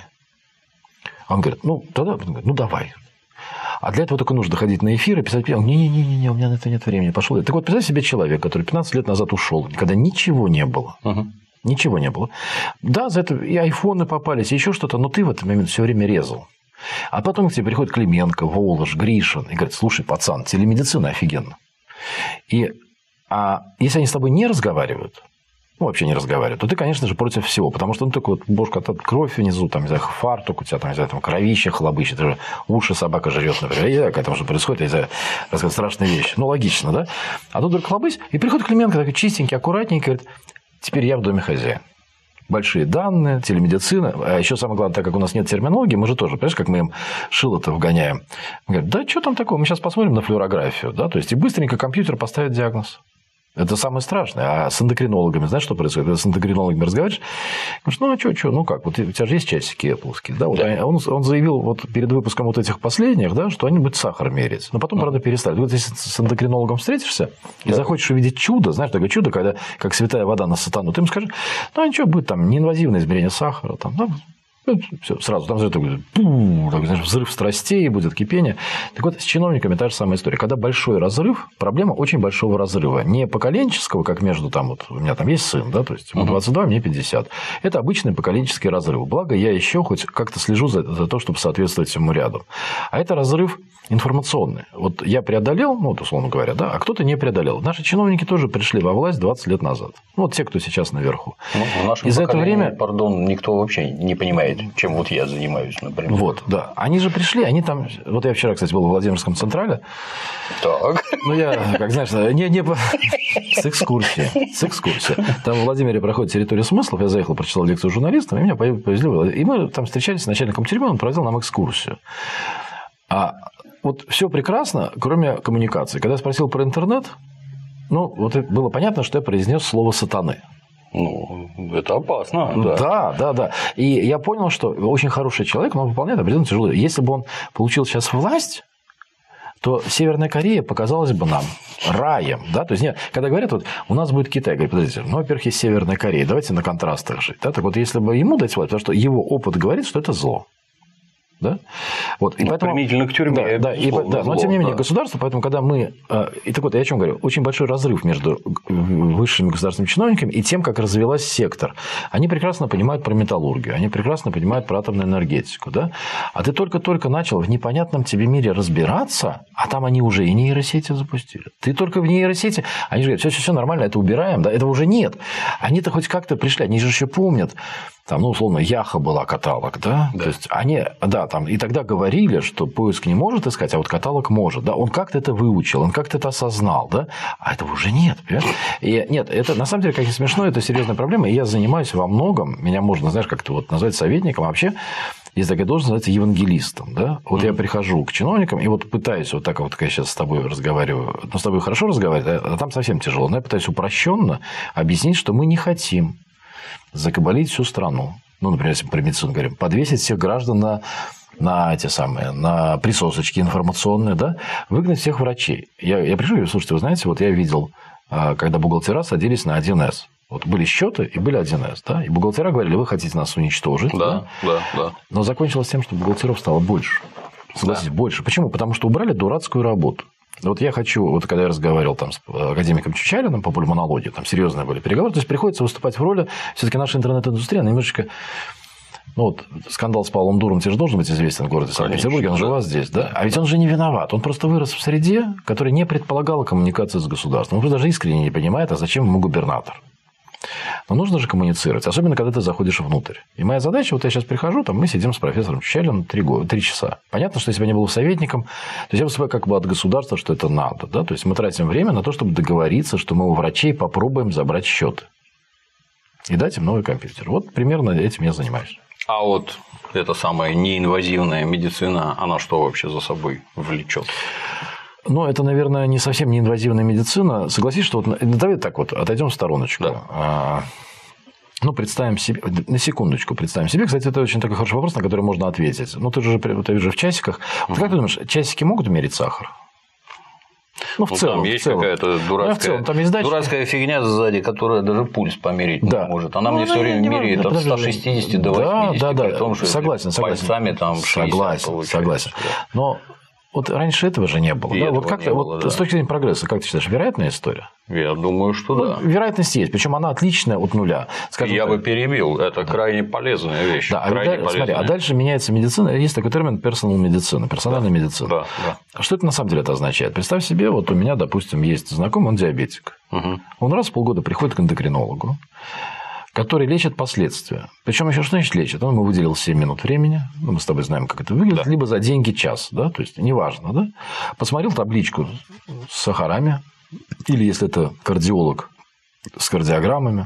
S2: Он говорит, ну, тогда, ну, давай. А для этого только нужно доходить на эфир и писать, не-не-не, у меня на это нет времени, пошел. Так вот, представь себе человека, который пятнадцать лет назад ушел, когда ничего не было. Угу. Ничего не было. Да, за это и айфоны попались, и еще что-то, но ты в этот момент все время резал. А потом к тебе приходит Клименко, Волож, Гришин и говорит, слушай, пацан, телемедицина офигенно. И А если они с тобой не разговаривают, ну, вообще не разговаривают, то ты, конечно же, против всего. Потому что, ну, только вот бошка, тут кровь внизу, там, не знаю, фартук, у тебя там, не знаю, там, кровище хлобыщет, уши собака жрет, например. Я не знаю, как это уже происходит, я не знаю, рассказать страшные вещи. Ну, логично, да? А тут вдруг хлобысь, и приходит Клименко такой чистенький, аккуратненький, говорит, теперь я в доме хозяин. Большие данные, телемедицина. А еще самое главное, так как у нас нет терминологии, мы же тоже, понимаешь, как мы им шило-то вгоняем. Говорят, да что там такого, мы сейчас посмотрим на флюорографию. Да? То есть, и быстренько компьютер поставит диагноз. Это самое страшное. А с эндокринологами, знаешь, что происходит? Когда с эндокринологами разговариваешь, говоришь, ну, а что, что, ну как, вот у тебя же есть часики Apple-ские, да? Вот да. Он, он заявил вот перед выпуском вот этих последних, да, что они будут сахар мерить. Но потом, mm. правда, перестали. Вот если с эндокринологом встретишься и да. захочешь увидеть чудо, знаешь, такое чудо, когда как святая вода на сатану, ты ему скажешь, ну, а ничего, будет там неинвазивное измерение сахара, там, да, все, сразу там такой, пу, так, знаешь, взрыв страстей, будет кипение. Так вот, с чиновниками та же самая история. Когда большой разрыв, проблема очень большого разрыва. Не поколенческого, как между там, вот у меня там есть сын, да, то есть ему двадцать два, мне пятьдесят. Это обычный поколенческий разрыв. Благо, я еще хоть как-то слежу за, за то, чтобы соответствовать всему ряду. А это разрыв информационный. Вот я преодолел, ну, вот, условно говоря, да, а кто-то не преодолел. Наши чиновники тоже пришли во власть двадцать лет назад. Ну, вот те, кто сейчас наверху.
S1: Ну, в нашем
S2: И за это время,
S1: пардон, никто вообще не понимает, чем вот я занимаюсь, например.
S2: Вот, да. Они же пришли, они там... Вот я вчера, кстати, был в Владимирском Централе.
S1: Так.
S2: Ну, я, как знаешь, не, не... С экскурсией. С экскурсией. Там в Владимире проходит территория смыслов. Я заехал, прочитал лекцию журналистам, и меня повезли. И мы там встречались с начальником тюрьмы, он проводил нам экскурсию. А вот все прекрасно, кроме коммуникации. Когда я спросил про интернет, ну, вот было понятно, что я произнес слово «сатаны».
S1: Ну, это опасно. Да.
S2: да, да, да. И я понял, что очень хороший человек, но он выполняет определенно тяжелую. Если бы он получил сейчас власть, то Северная Корея показалась бы нам раем. Да? То есть, нет, когда говорят, вот у нас будет Китай, говорят, подождите, ну, во-первых, есть Северная Корея, давайте на контрастах жить. Да? Так вот, если бы ему дать власть, потому что его опыт говорит, что это зло. Да? Вот. И
S1: ну,
S2: поэтому,
S1: применительно к тюрьме.
S2: Да, да, и, да, но тем не менее,
S1: да.
S2: государство, поэтому, когда мы... И так вот, я о чем говорю? Очень большой разрыв между высшими государственными чиновниками и тем, как развилась сектор. Они прекрасно понимают про металлургию, они прекрасно понимают про атомную энергетику. Да? А ты только-только начал в непонятном тебе мире разбираться, а там они уже и нейросети запустили. Ты только в нейросети... Они же говорят, все, все, все нормально, это убираем. Да? Этого уже нет. Они-то хоть как-то пришли, они же еще помнят. Там, ну, условно, Яха была каталог, да? Да. То есть они, да, там, и тогда говорили, что поиск не может искать, а вот каталог может, да? Он как-то это выучил, он как-то это осознал, да? А этого уже нет, понимаешь? И нет, это на самом деле, как ни смешно, это серьезная проблема, и я занимаюсь во многом, меня можно, знаешь, как-то вот назвать советником, а вообще есть такая должность, называется евангелистом, да? Вот mm-hmm. я прихожу к чиновникам и вот пытаюсь вот так вот, как я сейчас с тобой разговариваю, ну, с тобой хорошо разговаривать, а там совсем тяжело, но я пытаюсь упрощенно объяснить, что мы не хотим закабалить всю страну. Ну, например, если мы про медицину говорим, подвесить всех граждан на, на эти самые, на присосочки информационные, да, выгнать всех врачей. Я, я пришел и говорю, слушайте, вы знаете, вот я видел, когда бухгалтера садились на один эс. Вот были счеты и были один эс, да, и бухгалтера говорили, вы хотите нас уничтожить.
S1: Да, да, да. да.
S2: Но закончилось тем, что бухгалтеров стало больше. Согласитесь, да. больше. Почему? Потому что убрали дурацкую работу. Вот я хочу, вот когда я разговаривал там с академиком Чучалиным по пульмонологии, там серьезные были переговоры, то есть приходится выступать в роли, все-таки наша интернет-индустрия немножечко, ну вот скандал с Павлом Дуром тебе же должен быть известен в городе Санкт-Петербурге, он же у вас здесь, да? А ведь он же не виноват, он просто вырос в среде, которая не предполагала коммуникации с государством, он просто даже искренне не понимает, а зачем ему губернатор. Но нужно же коммуницировать, особенно когда ты заходишь внутрь. И моя задача, вот я сейчас прихожу, там мы сидим с профессором Чучалиным три, года, три часа. Понятно, что если бы я не был советником, то есть я выступаю как бы от государства, что это надо. Да? То есть мы тратим время на то, чтобы договориться, что мы у врачей попробуем забрать счеты и дать им новый компьютер. Вот примерно этим я занимаюсь.
S1: А вот эта самая неинвазивная медицина, она что вообще за собой влечет?
S2: Ну, это, наверное, не совсем неинвазивная медицина. Согласись, что вот давай так вот отойдем в стороночку. Да. Ну, представим себе, на секундочку представим себе. Кстати, это очень такой хороший вопрос, на который можно ответить. Ну, ты же, ты же в часиках. Вот как ты думаешь, часики могут мерить сахар? Ну, в ну, целом. Там
S1: есть какая-то дурацкая, ну, целом, там есть датчики. Дурацкая фигня сзади, которая даже пульс померить да. не может. Она ну, мне все время не меряет от ста шестидесяти до восьмидесяти. Да, да, да. Том,
S2: согласен, согласен.
S1: Пальцами там
S2: согласен, согласен. Но вот раньше этого же не было. Да? Вот как было, вот да. С точки зрения прогресса, как ты считаешь, вероятная история?
S1: Я думаю, что
S2: ну,
S1: да.
S2: Вероятность есть, причем она отличная от нуля.
S1: Скажем Я так. бы перебил, это да. крайне полезная вещь.
S2: Да,
S1: крайне
S2: а,
S1: полезная.
S2: Смотри, а дальше меняется медицина, есть такой термин personal медицина, персональная
S1: да.
S2: медицина.
S1: Да, да.
S2: Что это на самом деле это означает? Представь себе, вот у меня, допустим, есть знакомый, он диабетик. Угу. Он раз в полгода приходит к эндокринологу, который лечит последствия. Причем еще что значит лечит? Он ему выделил семь минут времени, ну, мы с тобой знаем, как это выглядит, да. либо за деньги час, да, то есть неважно, да. Посмотрел табличку с сахарами, или если это кардиолог с кардиограммами,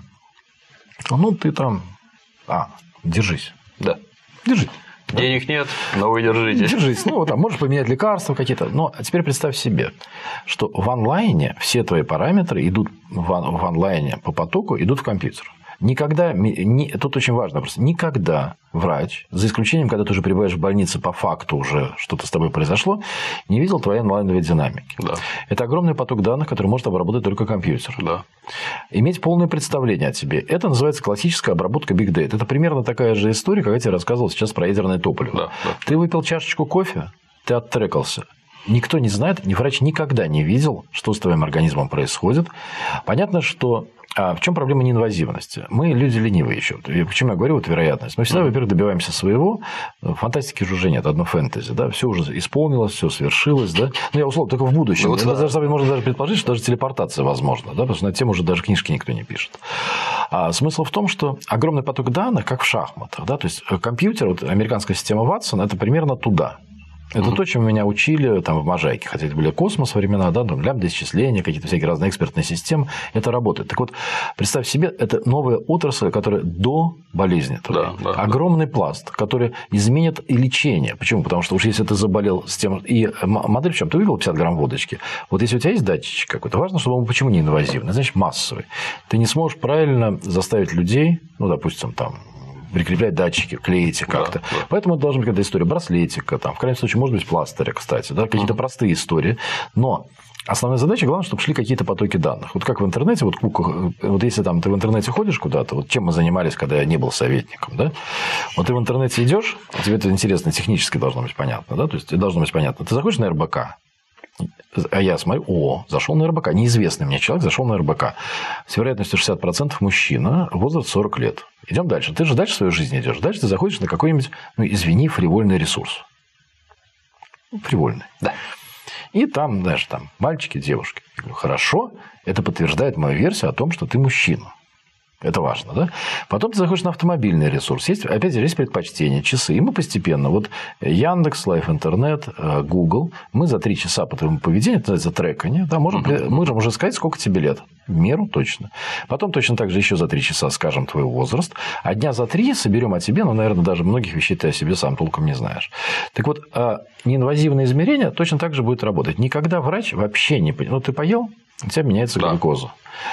S2: ну ты там, а, держись,
S1: да,
S2: держись.
S1: Денег нет, но вы держитесь.
S2: Держись. Ну, там можешь поменять лекарства какие-то. Но теперь представь себе, что в онлайне все твои параметры идут в онлайне по потоку, идут в компьютер. Никогда, не, тут очень важно просто, никогда врач, за исключением, когда ты уже пребываешь в больнице, по факту уже что-то с тобой произошло, не видел твоей онлайновой динамики.
S1: Да. Это
S2: огромный поток данных, который может обработать только компьютер.
S1: Да.
S2: Иметь полное представление о тебе. Это называется классическая обработка Big Data. Это примерно такая же история, как я тебе рассказывал сейчас про ядерное топливо.
S1: Да, да.
S2: Ты выпил чашечку кофе, ты оттрекался. Никто не знает, ни врач никогда не видел, что с твоим организмом происходит. Понятно, что... А в чем проблема неинвазивности? Мы люди ленивые еще. Почему я говорю вот вероятность? Мы всегда, во-первых, добиваемся своего. Фантастики же уже нет, одно фэнтези. Да? Все уже исполнилось, все свершилось. Да? Ну, я условно, только в будущем. Вот, да. даже, можно даже предположить, что даже телепортация возможна. Да? Потому что на тему уже даже книжки никто не пишет. А смысл в том, что огромный поток данных, как в шахматах. Да? То есть компьютер, вот американская система Ватсон, это примерно туда. Это mm-hmm. то, чем меня учили там, в Можайке. Хотя это были космос времена, да, там лямбда-исчисления, какие-то всякие разные экспертные системы. Это работает. Так вот, представь себе, это новая отрасль, которая до болезни.
S1: Да, да,
S2: огромный
S1: да.
S2: пласт, который изменит и лечение. Почему? Потому что уж если ты заболел с тем... И модель в чем? Ты выпил пятьдесят грамм водочки. Вот если у тебя есть датчик какой-то, важно, чтобы он почему не инвазивный, значит, массовый. Ты не сможешь правильно заставить людей, ну, допустим, там... прикреплять датчики, клеить их как-то. Да, да. Поэтому это должна быть какая-то история браслетика, там, в крайнем случае, может быть, пластыря, кстати, да, какие-то uh-huh. простые истории. Но Основная задача, главное, чтобы шли какие-то потоки данных. Вот как в интернете, вот, вот если там ты в интернете ходишь куда-то, вот чем мы занимались, когда я не был советником, да? Вот ты в интернете идешь, тебе это интересно, технически должно быть понятно, да? То есть должно быть понятно. Ты заходишь на эр бэ ка, а я смотрю, о, зашел на эр бэ ка, неизвестный мне человек зашел на эр бэ ка. С вероятностью шестьдесят процентов мужчина, возраст сорок лет. Идем дальше. Ты же дальше в свою жизнь идешь. Дальше ты заходишь на какой-нибудь, ну, извини, фривольный ресурс. Фривольный. Да. И там, знаешь, там мальчики, девушки. Я говорю, хорошо, это подтверждает мою версию о том, что ты мужчина. Это важно, да? Потом ты заходишь на автомобильный ресурс. Есть, опять же, есть предпочтения, часы. И мы постепенно, вот Яндекс, Лайф Интернет, Google, мы за три часа по твоему поведению, это называется трекание, да, можем, uh-huh. можем уже сказать, сколько тебе лет. В меру точно. Потом точно так же еще за три часа скажем твой возраст. А дня за три соберем о тебе, но, наверное, даже многих вещей ты о себе сам толком не знаешь. Так вот, неинвазивное измерение точно так же будет работать. Никогда врач вообще не... Ну, ты поел, у тебя меняется да. глюкоза.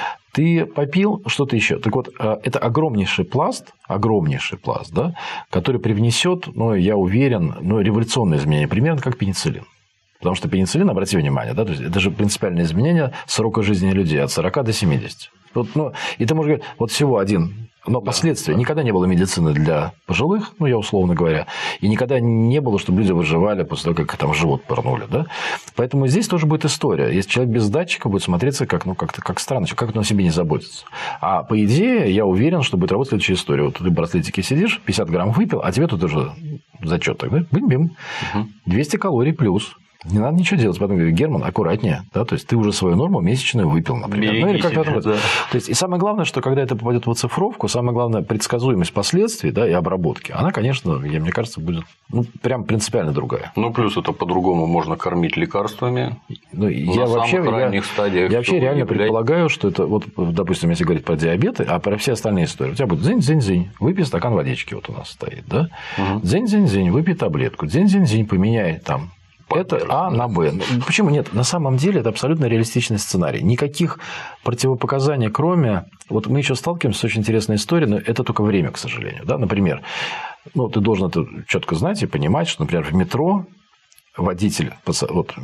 S2: Ты попил, что-то еще. Так вот, это огромнейший пласт, огромнейший пласт, да, который привнесет, ну, я уверен, ну, революционное изменение, примерно как пенициллин. Потому что пенициллин, обрати внимание, да, то есть это же принципиальное изменение срока жизни людей от сорока до семидесяти. Вот, ну, и ты можешь говорить, вот всего один. Но да, последствия. Да. Никогда не было медицины для пожилых, ну, я условно говоря, и никогда не было, чтобы люди выживали после того, как там живот пырнули. Да? Поэтому здесь тоже будет история. Если человек без датчика будет смотреться как, ну, как-то, как странно, как он о себе не заботится. А по идее, я уверен, что будет работать следующая история. Вот ты в браслетике сидишь, пятьдесят грамм выпил, а тебе тут уже зачет тогда. Бим-бим. Угу. двести калорий плюс. Не надо ничего делать. Потом говорю, Герман, аккуратнее. Да? То есть, ты уже свою норму месячную выпил, например. Ну, или как себя, да. То есть, и самое главное, что когда это попадет в оцифровку, самое главное, предсказуемость последствий, да, и обработки, она, конечно, мне кажется, будет, ну, прям принципиально другая.
S1: Ну, плюс это по-другому можно кормить лекарствами.
S2: Ну, я вообще, я,
S1: стадиях,
S2: я вообще реально выявлять. предполагаю, что это, вот, допустим, если говорить про диабет, а про все остальные истории. У тебя будет дзинь-дзинь-дзинь, выпей стакан водички, вот у нас стоит, да? Угу. Дзинь-дзинь-дзинь, выпей таблетку. Дзинь-дзинь-дзинь, поменяй там. Это А на Б. Почему нет? На самом деле это абсолютно реалистичный сценарий. Никаких противопоказаний, кроме... Вот мы еще сталкиваемся с очень интересной историей, но это только время, к сожалению. Да? Например, ну, ты должен это четко знать и понимать, что, например, в метро водитель, вот,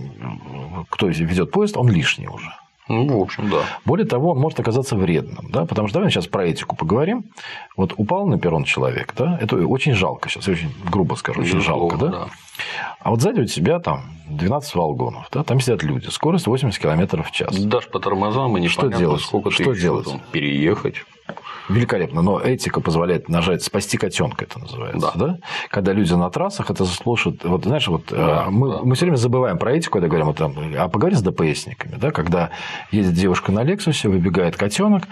S2: кто ведет поезд, он лишний уже.
S1: Ну, в общем, да.
S2: Более того, он может оказаться вредным. Да? Потому что давай сейчас про этику поговорим. Вот упал на перрон человек, да? Это очень жалко сейчас, я очень грубо скажу, очень жалко. Да? Да. А вот сзади у тебя там двенадцать вагонов, да? Там сидят люди, скорость восемьдесят километров в час.
S1: Дашь по тормозам, и непонятно,
S2: что делать?
S1: сколько
S2: что
S1: ты
S2: делать?
S1: Там, переехать.
S2: Великолепно, но этика позволяет нажать «спасти котенка», это называется. Да. Да? Когда люди на трассах, это слушают. Вот, знаешь, вот, да, мы, да. мы все время забываем про этику, когда говорим, вот, там, а поговори с ДПСниками, да? Когда едет девушка на Лексусе, выбегает котенок.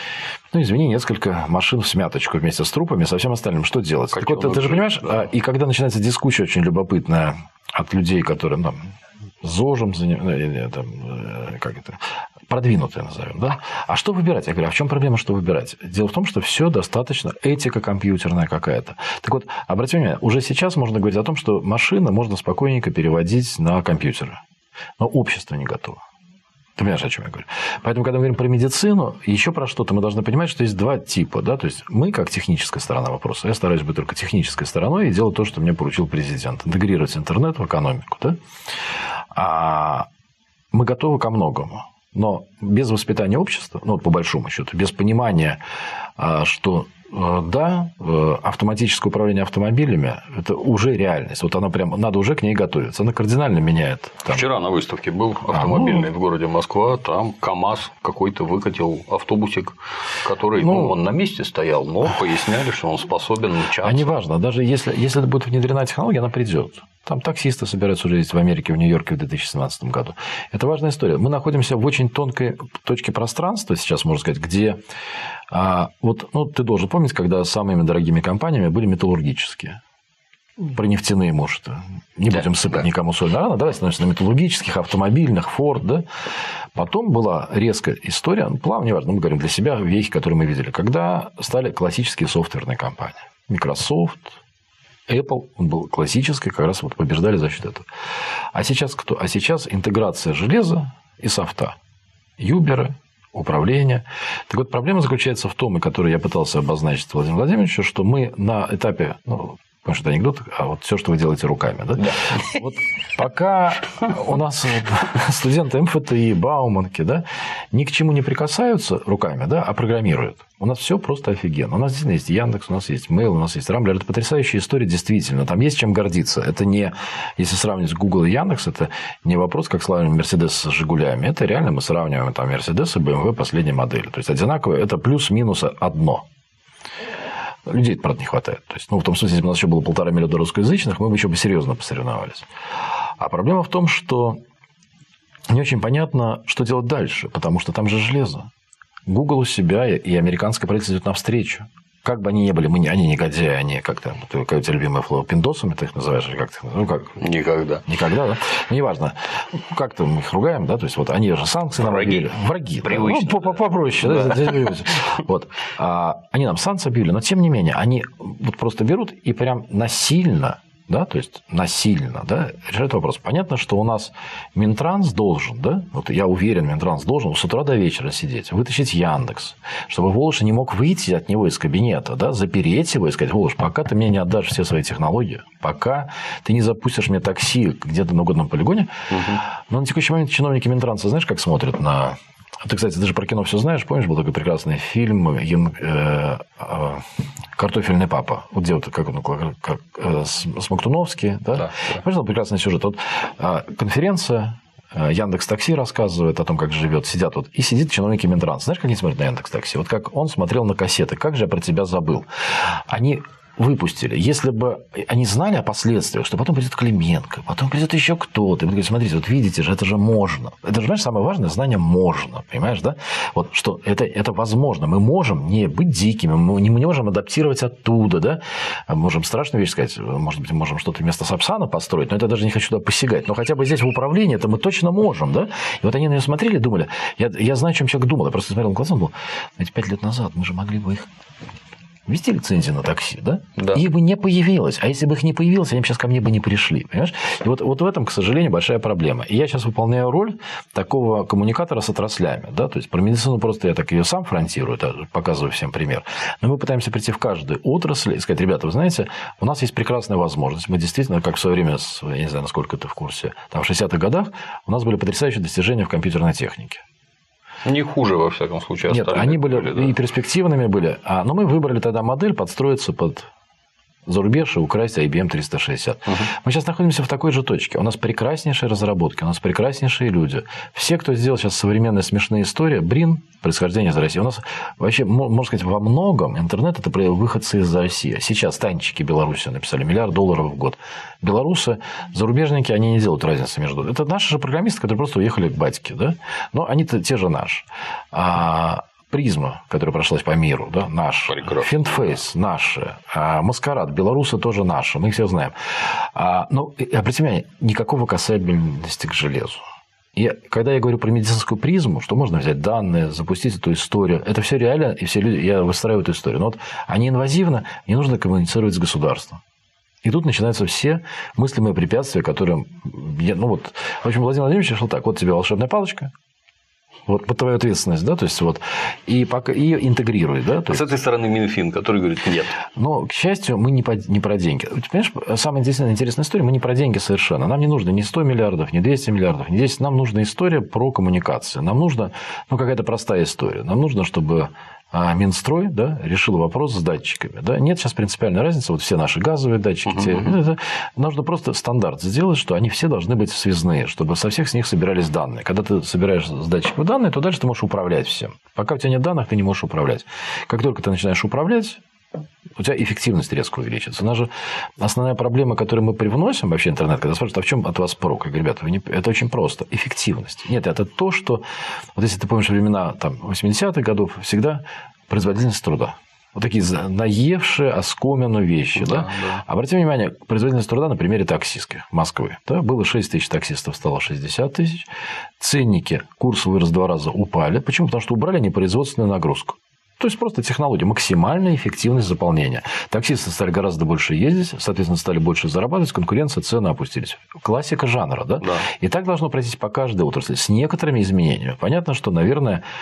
S2: Ну, извини, несколько машин в смяточку вместе с трупами, со всем остальным. Что делать? Так вот, ты же понимаешь, да. И когда начинается дискуссия очень любопытная от людей, которые там, ЗОЖем занимаются, как это, продвинутые назовем, да? А что выбирать? Я говорю, а в чем проблема, что выбирать? Дело в том, что все достаточно, этика компьютерная какая-то. Так вот, обратите внимание, уже сейчас можно говорить о том, что машины можно спокойненько переводить на компьютеры. Но общество не готово. Ты понимаешь, о чем я говорю? Поэтому, когда мы говорим про медицину, еще про что-то, мы должны понимать, что есть два типа. Да? То есть, мы, как техническая сторона вопроса, я стараюсь быть только технической стороной и делать то, что мне поручил президент. Интегрировать интернет в экономику. Да? А мы готовы ко многому. Но без воспитания общества, ну, вот по большому счету, без понимания, что да, автоматическое управление автомобилями – это уже реальность. Вот она прям, надо уже к ней готовиться. Она кардинально меняет. Там... Вчера на выставке был автомобильный а, ну... в городе Москва. Там КАМАЗ какой-то выкатил автобусик, который ну... Ну, он на месте стоял, но поясняли, что он способен мчаться. А неважно, даже если, если это будет внедрена технология, она придет. Там таксисты собираются уже ездить в Америке, в Нью-Йорке в две тысячи семнадцатом году. Это важная история. Мы находимся в очень тонкой точке пространства, сейчас можно сказать, где а, вот, ну, ты должен помнить, когда самыми дорогими компаниями были металлургические. Про нефтяные, может, не да, будем сыпать да. никому соль на рану, давай становимся на металлургических, автомобильных, Форд, да. Потом была резкая история, ну, плавно, неважно, мы говорим для себя, вехи, которые мы видели, когда стали классические софтверные компании. Microsoft, Apple, он был классический, как раз вот побеждали за счет этого. А сейчас кто? А сейчас интеграция железа и софта. Юберы, управление. Так вот, проблема заключается в том, и которую я пытался обозначить Владимиру Владимировичу, что мы на этапе, ну, помнишь этот анекдот, а вот все, что вы делаете руками. Да? Да. Вот пока у нас студенты эм эф тэ и, Бауманки, да, ни к чему не прикасаются руками, да, а программируют. У нас все просто офигенно. У нас действительно есть Яндекс, у нас есть Mail, у нас есть Рамблер. Это потрясающая история, действительно. Там есть чем гордиться. Это не, если сравнивать с Google и Яндекс, это не вопрос, как сравниваем Мерседес с Жигулями. Это реально мы сравниваем там Мерседес и бэ эм вэ последней модели. То есть одинаково, это плюс-минус одно. Людей, правда, не хватает. То есть, ну, в том смысле, если бы у нас еще было полтора миллиона русскоязычных, мы бы еще бы серьезно посоревновались. А проблема в том, что не очень понятно, что делать дальше, потому что там же железо. Google у себя и американское правительство идет навстречу. Как бы они ни были, мы не, они негодяи, они как-то, как у тебя любимое слово, пиндосами ты их называешь, или как ты, ну как?
S1: Никогда.
S2: Никогда, да? Ну, неважно. Как-то мы их ругаем, да, то есть, вот они же санкции нам объявили. Враги. Привычно. Ну, попроще, да. да. Вот. А, они нам санкции объявили, но тем не менее, они вот просто берут и прям насильно, да, то есть насильно, да, решают вопрос. Понятно, что у нас Минтранс должен, да, вот я уверен, Минтранс должен с утра до вечера сидеть, вытащить Яндекс, чтобы Волош не мог выйти от него из кабинета, да, запереть его и сказать: Волош, пока ты мне не отдашь все свои технологии, пока ты не запустишь мне такси где-то на угодном полигоне. Угу. Но на текущий момент чиновники Минтранса, знаешь, как смотрят на... Ты, кстати, ты же про кино все знаешь, помнишь, был такой прекрасный фильм «Картофельный папа», вот где вот как он, как, Смоктуновский, да? Да, да. Помнишь, прекрасный сюжет. Вот конференция, Яндекс.Такси рассказывает о том, как живет, сидят вот, и сидит чиновники Минтранса. Знаешь, как они смотрят на Яндекс.Такси? Вот как он смотрел на кассеты, как же я про тебя забыл. Они выпустили. Если бы они знали о последствиях, что потом придет Клименко, потом придет еще кто-то, и вы говорите: смотрите, вот видите же, это же можно. Это же, знаешь, самое важное знание — можно. Понимаешь, да? Вот что это, это возможно. Мы можем не быть дикими, мы не, мы не можем адаптировать оттуда, да? Можем страшную вещь сказать, может быть, можем что-то вместо Сапсана построить, но это даже не хочу туда посягать. Но хотя бы здесь в управлении это мы точно можем, да? И вот они на нее смотрели и думали, я, я знаю, о чем человек думал, я просто смотрел на глаза и думал: ведь пять лет назад мы же могли бы их ввести лицензию на такси, да? Да. Их бы не появилось. А если бы их не появилось, они бы сейчас ко мне бы не пришли. Понимаешь? И вот, вот в этом, к сожалению, большая проблема. И я сейчас выполняю роль такого коммуникатора с отраслями. Да? То есть про медицину просто я так ее сам фронтирую, показываю всем пример. Но мы пытаемся прийти в каждую отрасль и сказать: ребята, вы знаете, у нас есть прекрасная возможность. Мы действительно, как в свое время, я не знаю, насколько ты в курсе, там в шестидесятых годах у нас были потрясающие достижения в компьютерной технике.
S1: Не хуже, во всяком случае,
S2: Нет, они были, были да. и перспективными были. А, но мы выбрали тогда модель подстроиться под зарубеж и украсть ай би эм триста шестьдесят. Угу. Мы сейчас находимся в такой же точке. У нас прекраснейшие разработки, у нас прекраснейшие люди. Все, кто сделал сейчас современные смешные истории, Брин, происхождение из России. У нас вообще, можно сказать, во многом интернет — это выходцы из России. Сейчас танчики Беларуси написали миллиард долларов в год. Белорусы, зарубежники, они не делают разницы между... Это наши же программисты, которые просто уехали к батьке, да? Но они-то те же наши. А... Призма, которая прошлась по миру, да, наша. Финтфейс наши. А Маскарад, белорусы тоже наши. Мы их все знаем. А, но, обратите внимание, никакого касательности к железу. И когда я говорю про медицинскую призму, что можно взять данные, запустить эту историю, это все реально, и все люди, я выстраиваю эту историю. Но вот они инвазивно, не нужно коммуницировать с государством. И тут начинаются все мыслимые препятствия, которые... Ну вот, в общем, Владимир Владимирович решил так: вот тебе волшебная палочка, вот под твою ответственность, да, то есть вот, и, пока, и интегрируй, да. То
S1: а есть... с этой стороны Минфин, который говорит нет.
S2: Но, к счастью, мы не, по, не про деньги. Понимаешь, самая интересная история, мы не про деньги совершенно. Нам не нужно ни сто миллиардов, ни двести миллиардов, ни десять. Нам нужна история про коммуникации. Нам нужно, ну, какая-то простая история. Нам нужно, чтобы А Минстрой, да, решил вопрос с датчиками. Да. Нет сейчас принципиальной разницы. Вот все наши газовые датчики. Uh-huh. Те, это, нужно просто стандарт сделать, что они все должны быть связные, чтобы со всех с них собирались данные. Когда ты собираешь с датчиков данные, то дальше ты можешь управлять всем. Пока у тебя нет данных, ты не можешь управлять. Как только ты начинаешь управлять, у тебя эффективность резко увеличится. У нас же основная проблема, которую мы привносим вообще в интернет, когда спрашивают: а в чем от вас прок? Я говорю: ребята, не... это очень просто. Эффективность. Нет, это то, что... Вот если ты помнишь времена там, восьмидесятых годов, всегда производительность труда. Вот такие наевшие оскомину вещи. Да, да? Да. Обратите внимание, производительность труда на примере таксистской Москвы. Да? Было шесть тысяч таксистов, стало шестьдесят тысяч. Ценники, курс вырос в два раза, упали. Почему? Потому что убрали непроизводственную нагрузку. То есть просто технология, максимальная эффективность заполнения. Таксисты стали гораздо больше ездить, соответственно, стали больше зарабатывать, конкуренция, цены опустились. Классика жанра, да? Да. И так должно пройтись по каждой отрасли с некоторыми изменениями. Понятно, что, наверное,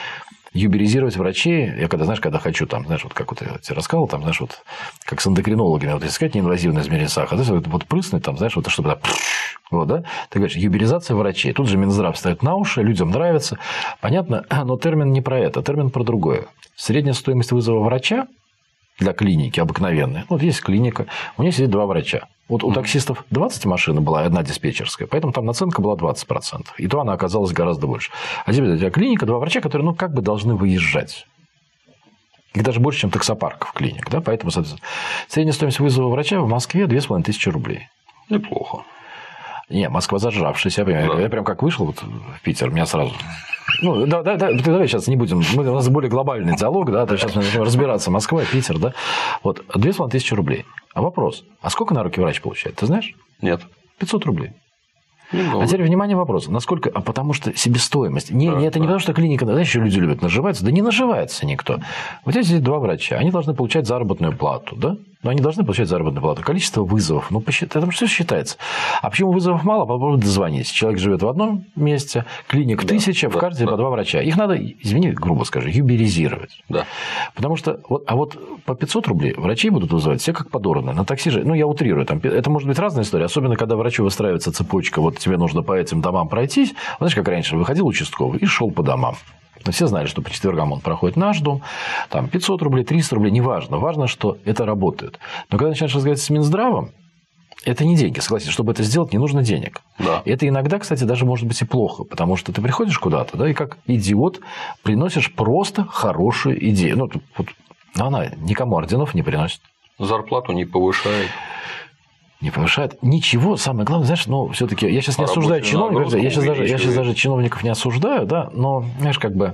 S2: юберизировать врачей, я когда, знаешь, когда хочу, там, знаешь, вот как вот я тебе рассказывал, там, знаешь, вот как с эндокринологами, вот искать неинвазивное измерение сахара, вот, вот прыснуть, там, знаешь, вот чтобы так, вот, да, ты говоришь, юберизация врачей. Тут же Минздрав ставит на уши, людям нравится. Понятно, но термин не про это, термин про другое. Средняя стоимость вызова врача для клиники обыкновенной. Вот есть клиника, у нее сидит два врача. Вот у таксистов двадцать машин была, одна диспетчерская, поэтому там наценка была двадцать процентов. И то она оказалась гораздо больше. А теперь у тебя клиника, два врача, которые, ну, как бы должны выезжать. Их даже больше, чем таксопарков клиник. Да? Поэтому, соответственно, средняя стоимость вызова врача в Москве две с половиной тысячи рублей.
S1: Неплохо.
S2: Не, Москва зажравшаяся. Я, да. я прям как вышел вот в Питер, меня сразу... Ну, да, да, да, давай сейчас не будем. Мы, у нас более глобальный диалог, да, то сейчас мы начнем разбираться. Москва, Питер, да. Вот, две с половиной тысячи рублей. А вопрос, а сколько на руки врач получает, ты знаешь?
S1: Нет.
S2: пятьсот рублей. А теперь, внимание, вопрос. Насколько... А потому что себестоимость. Не, да, не, это да. не потому, что клиника... Знаешь, еще люди любят наживаться. Да не наживается никто. Вот здесь сидят два врача. Они должны получать заработную плату, да? Но они должны получать заработную плату. Количество вызовов. Ну, посчитай, там все считается. А почему вызовов мало? Попробуй дозвониться. Человек живет в одном месте, клиник да, тысяча, да, в каждой да. по два врача. Их надо, извини, грубо скажу, юберизировать. Да. Потому что... Вот, а вот по пятьсот рублей врачей будут вызывать все как подорванные. На такси же... Ну, я утрирую. Там, это может быть разная история. Особенно, когда врачу выстраивается цепочка. Вот тебе нужно по этим домам пройтись. Вот, знаешь, как раньше, выходил участковый и шел по домам. Все знали, что по четвергам он проходит наш дом, там пятьсот рублей, триста рублей, неважно. Важно, что это работает. Но когда начинаешь разговаривать с Минздравом, это не деньги, согласись, чтобы это сделать, не нужно денег. Да. Это иногда, кстати, даже может быть и плохо, потому что ты приходишь куда-то, да, и как идиот приносишь просто хорошую идею. Ну, вот, она никому орденов не приносит.
S1: Зарплату не повышает.
S2: Не повышает. Ничего. Самое главное, знаешь, ну, все-таки я сейчас не осуждаю чиновников, я сейчас, даже, я сейчас даже чиновников не осуждаю, да, но, знаешь, как бы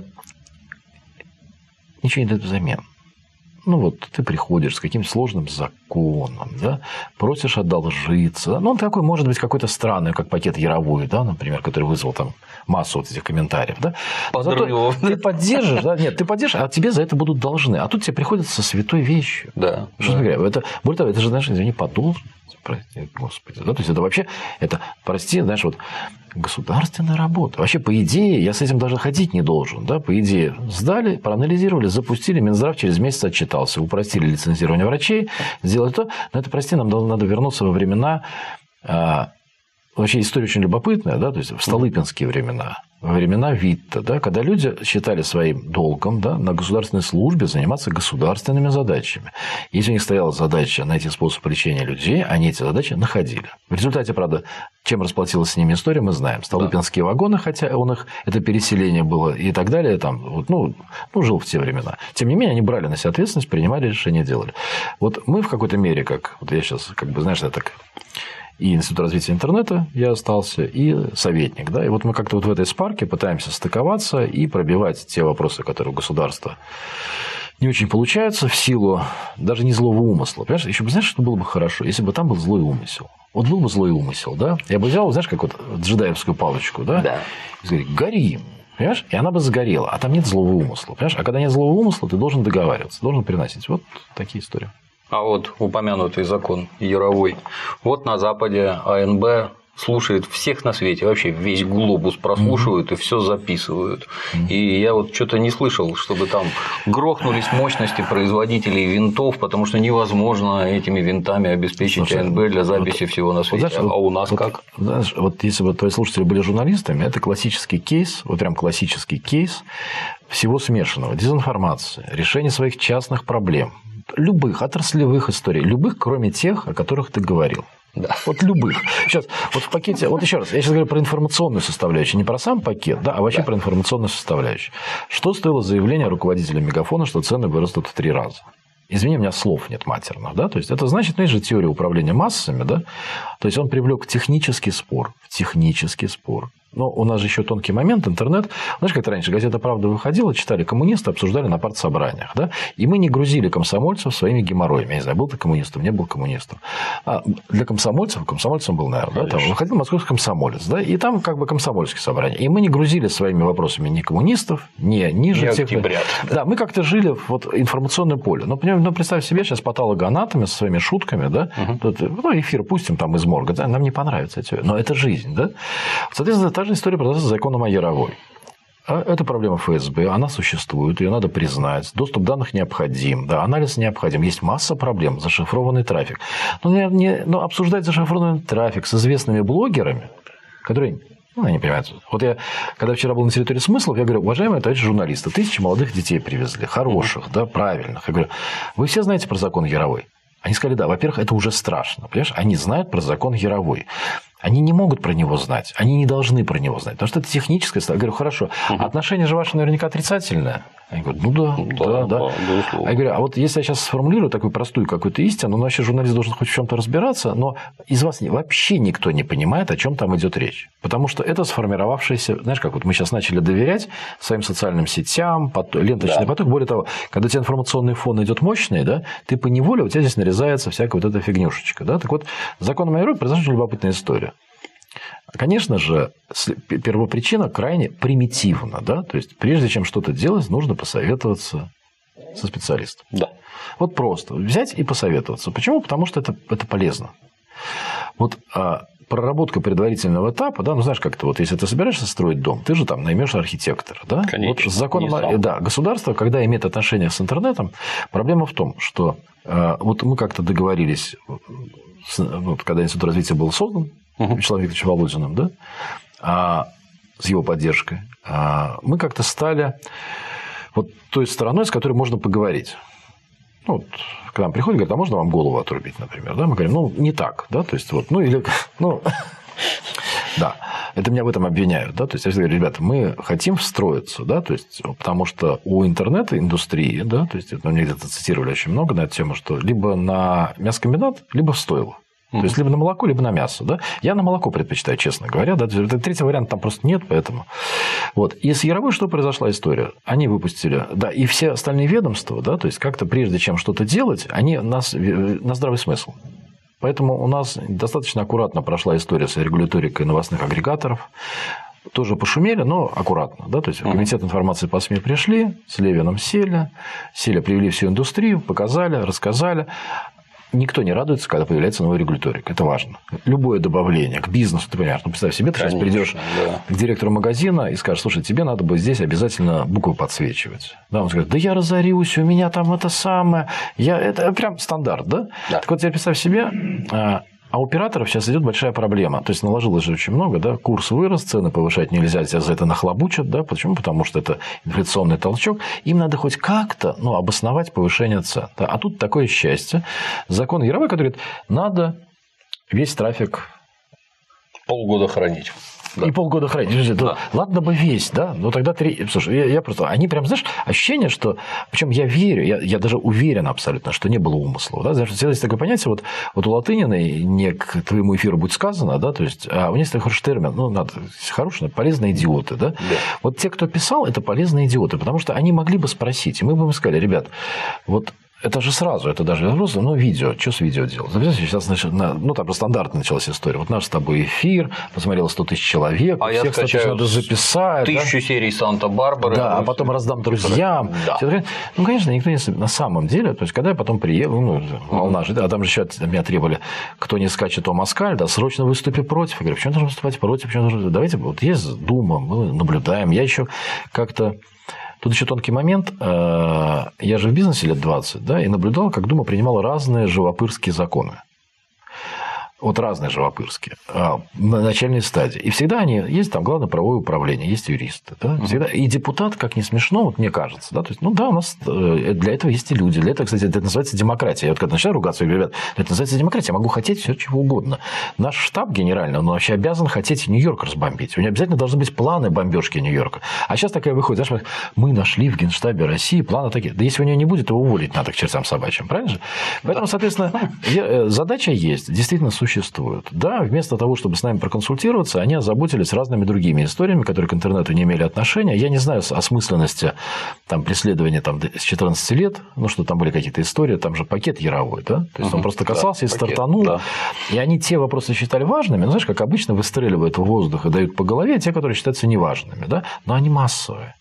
S2: ничего не дают взамен. Ну, вот ты приходишь с каким-то сложным законом, да, просишь одолжиться. Да? Ну, он такой, может быть, какой-то странный, как пакет Яровой, да, например, который вызвал там массу вот этих комментариев, да. Зато ты поддержишь, да, нет, ты поддержишь, а тебе за это будут должны. А тут тебе приходится со святой вещью. Да. Что да. говоря, это, более того, это же, знаешь, извини, по должности. Прости, Господи, да, то есть это вообще, это, прости, знаешь, вот государственная работа. Вообще, по идее, я с этим даже ходить не должен, да, по идее, сдали, проанализировали, запустили, Минздрав через месяц отчитался, упростили лицензирование врачей, сделали то, но это, прости, нам надо вернуться во времена, а, вообще история очень любопытная, да, то есть в столыпинские времена, во времена Витта, да, когда люди считали своим долгом, да, на государственной службе заниматься государственными задачами. Если у них стояла задача найти способ лечения людей, они эти задачи находили. В результате, правда, чем расплатилась с ними история, мы знаем. Столыпинские да. вагоны, хотя у них это переселение было и так далее, там, вот, ну, ну, жил в те времена. Тем не менее, они брали на себя ответственность, принимали решения, делали. Вот мы в какой-то мере, как вот я сейчас, как бы, знаешь, я так... И Институт развития интернета я остался, и советник. Да? И вот мы как-то вот в этой спарке пытаемся стыковаться и пробивать те вопросы, которые у государства не очень получаются в силу даже не злого умысла. Понимаешь, еще бы, знаешь, что было бы хорошо, если бы там был злой умысел. Вот был бы злой умысел, да? Я бы взял, знаешь, как вот джедаевскую палочку, да? Да. И говорит, гори. Понимаешь? И она бы сгорела. А там нет злого умысла. Понимаешь? А когда нет злого умысла, ты должен договариваться, должен приносить. Вот такие истории.
S1: А вот упомянутый закон Яровой. Вот на Западе АНБ слушает всех на свете, вообще весь глобус прослушивают mm-hmm. и все записывают. Mm-hmm. И я вот что-то не слышал, чтобы там грохнулись мощности производителей винтов, потому что невозможно этими винтами обеспечить Слушай, АНБ для записи вот, всего на свете. Вот, знаешь, а у нас
S2: вот,
S1: как?
S2: Знаешь, вот если бы твои слушатели были журналистами, это классический кейс, вот прям классический кейс всего смешанного. Дезинформация, решение своих частных проблем. Любых отраслевых историй, любых, кроме тех, о которых ты говорил. Да. Вот любых. Сейчас, вот в пакете, вот еще раз, я сейчас говорю про информационную составляющую, не про сам пакет, да, а вообще да. про информационную составляющую. Что стоило заявление руководителя Мегафона, что цены вырастут в три раза? Извини, у меня слов нет матерных, да, то есть это значит, ну, есть же теория управления массами, да, то есть он привлек технический спор, технический спор. Но у нас же еще тонкий момент, интернет. Знаешь, как раньше газета «Правда» выходила, читали коммунисты, обсуждали на партсобраниях. Да? И мы не грузили комсомольцев своими геморроями. Я не знаю, был ты коммунистом, не был коммунистом. А для комсомольцев, комсомольцем был, наверное, да, там выходил московский комсомолец. Да? И там как бы комсомольские собрания. И мы не грузили своими вопросами ни коммунистов, ни ниже
S1: не
S2: тех.
S1: Октябрят,
S2: да. да, мы как-то жили в вот, информационное поле. Но, ну, представь себе, сейчас патологоанатоми со своими шутками, да? угу. Тут, ну, эфир пустим там из морга, да? Нам не понравится это. Но это жизнь, да? Соответственно, та же история продолжается с законом о Яровой. Это проблема эф эс бэ, она существует, ее надо признать. Доступ данных необходим, да, анализ необходим. Есть масса проблем, зашифрованный трафик. Но, не, не, но обсуждать зашифрованный трафик с известными блогерами, которые... Ну, они не понимают. Вот я, когда вчера был на территории смыслов, я говорю, уважаемые товарищи журналисты, тысячи молодых детей привезли, хороших, да, правильных. Я говорю, вы все знаете про закон Яровой? Они сказали, да, во-первых, это уже страшно, понимаешь? Они знают про закон Яровой. Они не могут про него знать, они не должны про него знать, потому что это техническое. Я говорю, хорошо, угу. Отношение же ваше наверняка отрицательное. Они говорят, ну да, да, да. да. да я говорю, а вот если я сейчас сформулирую такую простую какую-то истину, ну вообще журналист должен хоть в чем-то разбираться, но из вас вообще никто не понимает, о чем там идет речь. Потому что это сформировавшееся, знаешь, как вот мы сейчас начали доверять своим социальным сетям, ленточный да. поток. Более того, когда у тебя информационный фон идет мощный, да, ты поневоле, у тебя здесь нарезается всякая вот эта фигнюшечка. Да? Так вот, с законом Яровой произошла очень любопытная история. Конечно же, первопричина крайне примитивна. Да? То есть, прежде чем что-то делать, нужно посоветоваться со специалистом. Да. Вот просто взять и посоветоваться. Почему? Потому что это, это полезно. Вот а, проработка предварительного этапа, да, ну знаешь, как-то вот, если ты собираешься строить дом, ты же там наймешь архитектора. Да? Конечно. Вот с законом, да, государство, когда имеет отношение с интернетом, проблема в том, что а, вот мы как-то договорились, вот, когда Институт развития был создан, Вячеславом Викторовичем Володиным, да, а, с его поддержкой, а, мы как-то стали вот той стороной, с которой можно поговорить. Ну, вот, к нам приходят, говорят, а можно вам голову отрубить, например, да? Мы говорим, ну, не так, да, то есть, вот, ну, или, ну, да, это меня в этом обвиняют, да, то есть, я говорю, ребята, мы хотим встроиться, да, то есть, потому что у интернет-индустрии, да, то есть, это мне где-то цитировали очень много на эту тему, что либо на мясокомбинат, либо в стойло. То есть, либо на молоко, либо на мясо. Да? Я на молоко предпочитаю, честно говоря. Да? Третий вариант там просто нет, поэтому... Вот. И с Яровой что произошла история? Они выпустили... Да, и все остальные ведомства, да, то есть, как-то прежде чем что-то делать, они нас... на здравый смысл. Поэтому у нас достаточно аккуратно прошла история с регуляторикой новостных агрегаторов. Тоже пошумели, но аккуратно. Да? То есть, в комитет информации по СМИ пришли, с Левиным сели, сели, привели всю индустрию, показали, рассказали. Никто не радуется, когда появляется новый регуляторик. Это важно. Любое добавление к бизнесу, ты понимаешь, ну, представь себе, ты Конечно, сейчас придешь да. к директору магазина и скажешь, слушай, тебе надо бы здесь обязательно буквы подсвечивать. Да, он скажет, да я разорюсь, у меня там это самое. Я... Это прям стандарт, да? да? Так вот, теперь представь себе... А у операторов сейчас идет большая проблема. То есть, наложилось же очень много, да, курс вырос, цены повышать нельзя, тебя за это нахлобучат, да, почему? Потому что это инфляционный толчок. Им надо хоть как-то, ну, обосновать повышение цен. Да? А тут такое счастье. Закон Яровой, который говорит, надо весь трафик...
S1: Полгода хранить.
S2: Да. И полгода хранить. Да. Ладно бы весь, да, но тогда три... Слушай, я, я просто... Они прям, знаешь, ощущение, что... Причем я верю, я, я даже уверен абсолютно, что не было умысла. Да? Знаешь, есть такое понятие, вот, вот у Латыниной не к твоему эфиру будет сказано, да, то есть... А у них есть такой хороший термин, ну, надо... Хороший, полезные идиоты, да? да? Вот те, кто писал, это полезные идиоты, потому что они могли бы спросить, и мы бы им сказали, ребят, вот... Это же сразу, это даже вопрос, ну, видео, что с видео делать? Сейчас, значит, ну, там просто стандартная началась история. Вот наш с тобой эфир, посмотрело сто тысяч человек,
S1: а
S2: всех, кстати, надо записать.
S1: Тысячу да? серий Санта-Барбары.
S2: Да, а потом раздам друзьям. Да. Ну, конечно, никто не... На самом деле, то есть, когда я потом приехал, ну, волна же, а там же еще меня требовали, кто не скачет, о москаль, да, срочно выступи против. Я говорю, почему нужно выступать против? Почему нужно... Давайте, вот есть Дума, мы наблюдаем. Я еще как-то... Тут еще тонкий момент. Я же в бизнесе лет двадцать, да, и наблюдал, как Дума принимала разные живопырские законы. Вот разные живопырские, на начальной стадии. И всегда они, есть там главное правовое управление, есть юристы. Да? Всегда, и депутат, как ни смешно, вот мне кажется. Да? То есть, ну да, у нас для этого есть и люди. Для этого, кстати, это называется демократия. Я вот когда начинаю ругаться, я говорю, ребят, это называется демократия. Я могу хотеть все чего угодно. Наш штаб генеральный, он вообще обязан хотеть Нью-Йорк разбомбить. У него обязательно должны быть планы бомбежки Нью-Йорка. А сейчас такая выходит, знаешь, мы нашли в Генштабе России планы такие. Да если у него не будет, его уволить надо к чертям собачьим. Правильно же? Поэтому, соответственно, задача есть. Действительно существует. Да, вместо того, чтобы с нами проконсультироваться, они озаботились разными другими историями, которые к интернету не имели отношения. Я не знаю осмысленности там, преследования там, с четырнадцати лет, ну, что там были какие-то истории, там же пакет Яровой, да? То есть, угу, он просто касался да, и пакет, стартанул. Да. И они те вопросы считали важными, но, знаешь, как обычно выстреливают в воздух и дают по голове те, которые считаются неважными, да? Но они массовые.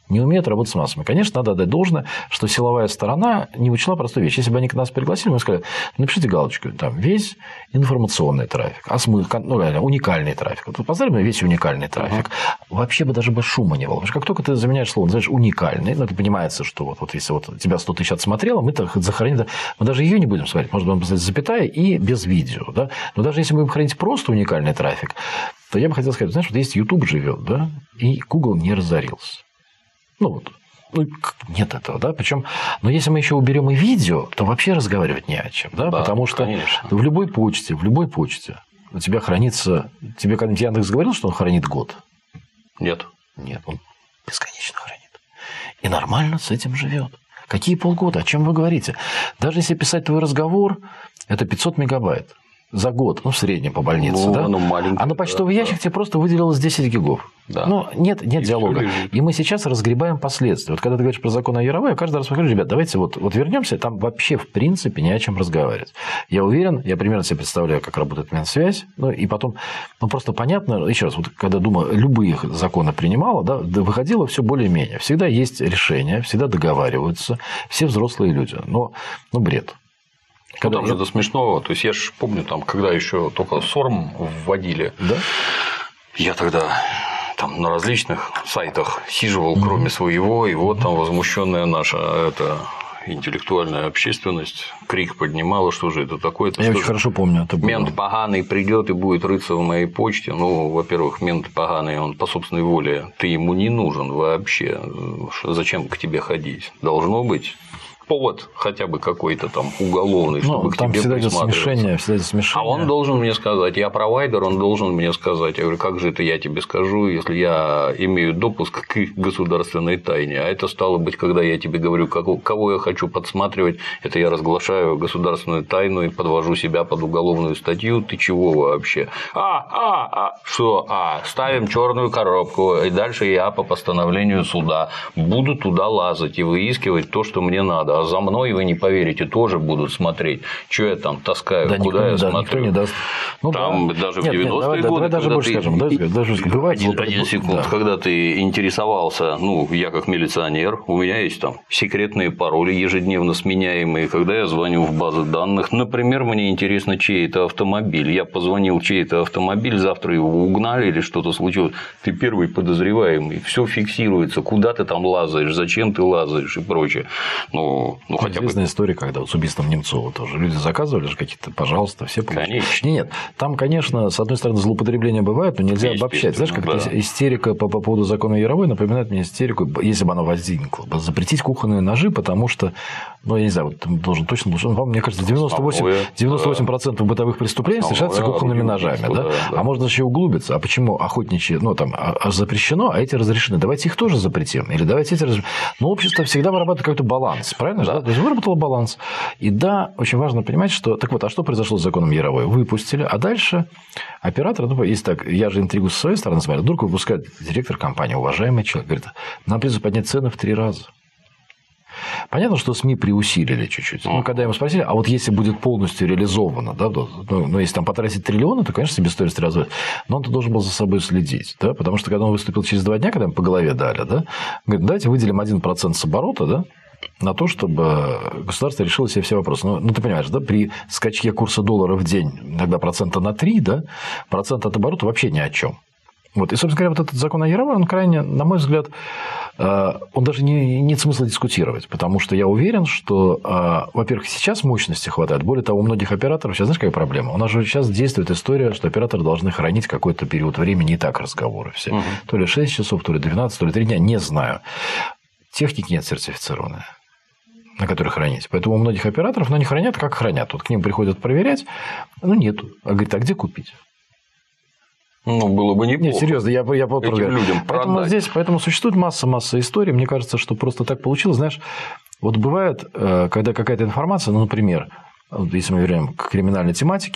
S2: не умеют работать с массами. Конечно, надо отдать должное, что силовая сторона не учла простую вещь. Если бы они нас пригласили, мы сказали, напишите галочку, там весь информационный трафик, осмы... ну, уникальный трафик. Вот поставили весь уникальный трафик. Uh-huh. Вообще бы даже бы шума не было. Потому что как только ты заменяешь слово, называешь уникальный, ну, это понимается, что вот, вот если вот тебя сто тысяч отсмотрело, мы-то захороним, мы даже ее не будем смотреть. Может быть, поставить запятая и без видео. Да? Но даже если мы будем хранить просто уникальный трафик, то я бы хотел сказать, знаешь, вот есть YouTube живет, да, и Google не разорился. Ну вот, ну, нет этого, да, причем, но если мы еще уберем и видео, то вообще разговаривать не о чем, да, да, потому что конечно. в любой почте, в любой почте у тебя хранится, тебе когда-нибудь Яндекс говорил, что он хранит год?
S1: Нет.
S2: Нет, он бесконечно хранит. И нормально с этим живет. Какие полгода? О чем вы говорите? Даже если писать твой разговор, это пятьсот мегабайт за год, ну, в среднем по больнице, ну, да? Ну, а на почтовый да, ящик да. тебе просто выделилось десять гигов. Да. Ну, нет, нет и диалога. И мы сейчас разгребаем последствия. Вот когда ты говоришь про закон о Яровой, я каждый раз говорю, ребят, давайте вот, вот вернемся, там вообще в принципе не о чем разговаривать. Я уверен, я примерно себе представляю, как работает Минсвязь, ну, и потом, ну, просто понятно, еще раз, вот когда Дума любые законы принимала, да, выходило все более-менее. Всегда есть решения, всегда договариваются, все взрослые люди. Но, ну, бред.
S1: Когда ну, там же до смешного. То есть, я же помню, там, когда еще только СОРМ вводили,
S2: да?
S1: Я тогда там на различных сайтах сиживал, mm-hmm. кроме своего, и вот там возмущенная наша это, интеллектуальная общественность крик поднимала, что же это такое.
S2: Я очень хорошо помню. Это было.
S1: Мент поганый придет и будет рыться в моей почте. Ну, во-первых, мент поганый, он по собственной воле, ты ему не нужен вообще. Зачем к тебе ходить? Должно быть повод хотя бы какой-то там уголовный, чтобы ну, к тебе присматриваться.
S2: Смешение, всегда смешение.
S1: А он должен мне сказать, я провайдер, он должен мне сказать. Я говорю, как же это я тебе скажу, если я имею допуск к государственной тайне. А это стало быть, когда я тебе говорю, кого я хочу подсматривать, это я разглашаю государственную тайну и подвожу себя под уголовную статью. Ты чего вообще? А, а, а, что? А, ставим черную коробку, и дальше я по постановлению суда буду туда лазать и выискивать то, что мне надо. А за мной, вы не поверите, тоже будут смотреть, что я там таскаю, да, куда я
S2: да,
S1: смотрю.
S2: Никто не даст. Ну,
S1: там
S2: да.
S1: даже
S2: нет,
S1: в девяностые
S2: нет,
S1: годы,
S2: давай, давай даже
S1: когда
S2: скажем,
S1: ты...
S2: даже, даже бывает...
S1: Один, один секунд, да. Когда ты интересовался, ну, я как милиционер, у меня есть там секретные пароли ежедневно сменяемые, когда я звоню в базы данных, например, мне интересно, чей это автомобиль, я позвонил, чей это автомобиль, завтра его угнали или что-то случилось, ты первый подозреваемый, все фиксируется, куда ты там лазаешь, зачем ты лазаешь и прочее. Ну, ну хотя бы...
S2: история, когда вот с убийством Немцова тоже люди заказывали же какие-то, пожалуйста, все получили.
S1: Конечно.
S2: Нет, там, конечно, с одной стороны, злоупотребления бывают, но нельзя обобщать. Знаешь, как да. истерика по, по поводу закона Яровой напоминает мне истерику, если бы она возникла, запретить кухонные ножи, потому что, ну, я не знаю, вот ты должен точно, должен, вам, мне кажется, девяносто восемь процентов бытовых преступлений совершаются кухонными ножами, да? Да, да. А можно еще углубиться. А почему охотничьи, ну, там, а запрещено, а эти разрешены? Давайте их тоже запретим. Или давайте эти разрешим. Но общество всегда вырабатывает какой-то баланс, правильно? Да. То есть выработало баланс. И да, очень важно понимать, что... Так вот, а что произошло с законом Яровой? Выпустили, а дальше оператор, ну, если так, я же интригу со своей стороны смотрю, вдруг выпускает директор компании, уважаемый человек, говорит, нам придется поднять цены в три раза. Понятно, что СМИ преусилили чуть-чуть. Ну, когда ему спросили, а вот если будет полностью реализовано, да, ну, ну, если там потратить триллионы, то, конечно, себестоимость развивает. Но он-то должен был за собой следить, да, потому что, когда он выступил через два дня, когда ему по голове дали, да, говорит, давайте выделим один процент с оборота, да, на то, чтобы государство решило себе все вопросы. Ну, ну, ты понимаешь, да, при скачке курса доллара в день, иногда процента на три, да, процент от оборота вообще ни о чем. Вот. И, собственно говоря, вот этот закон о Яровой, он крайне, на мой взгляд, он даже не нет смысла дискутировать, потому что я уверен, что, во-первых, сейчас мощности хватает. Более того, у многих операторов, сейчас знаешь, какая проблема? У нас же сейчас действует история, что операторы должны хранить какой-то период времени, и так разговоры все. Угу. То ли шесть часов, то ли двенадцать, то ли три дня, не знаю. Техники нет сертифицированной, на которой хранить. Поэтому у многих операторов, но они хранят, как хранят. Вот к ним приходят проверять, ну, нету. А говорит, а где купить?
S1: Ну, было бы неплохо.
S2: Нет, серьезно, я, я вот
S1: этим людям
S2: поэтому
S1: продать.
S2: Здесь, поэтому существует масса-масса историй. Мне кажется, что просто так получилось. Знаешь, вот бывает, когда какая-то информация, ну, например, если мы вернем к криминальной тематике,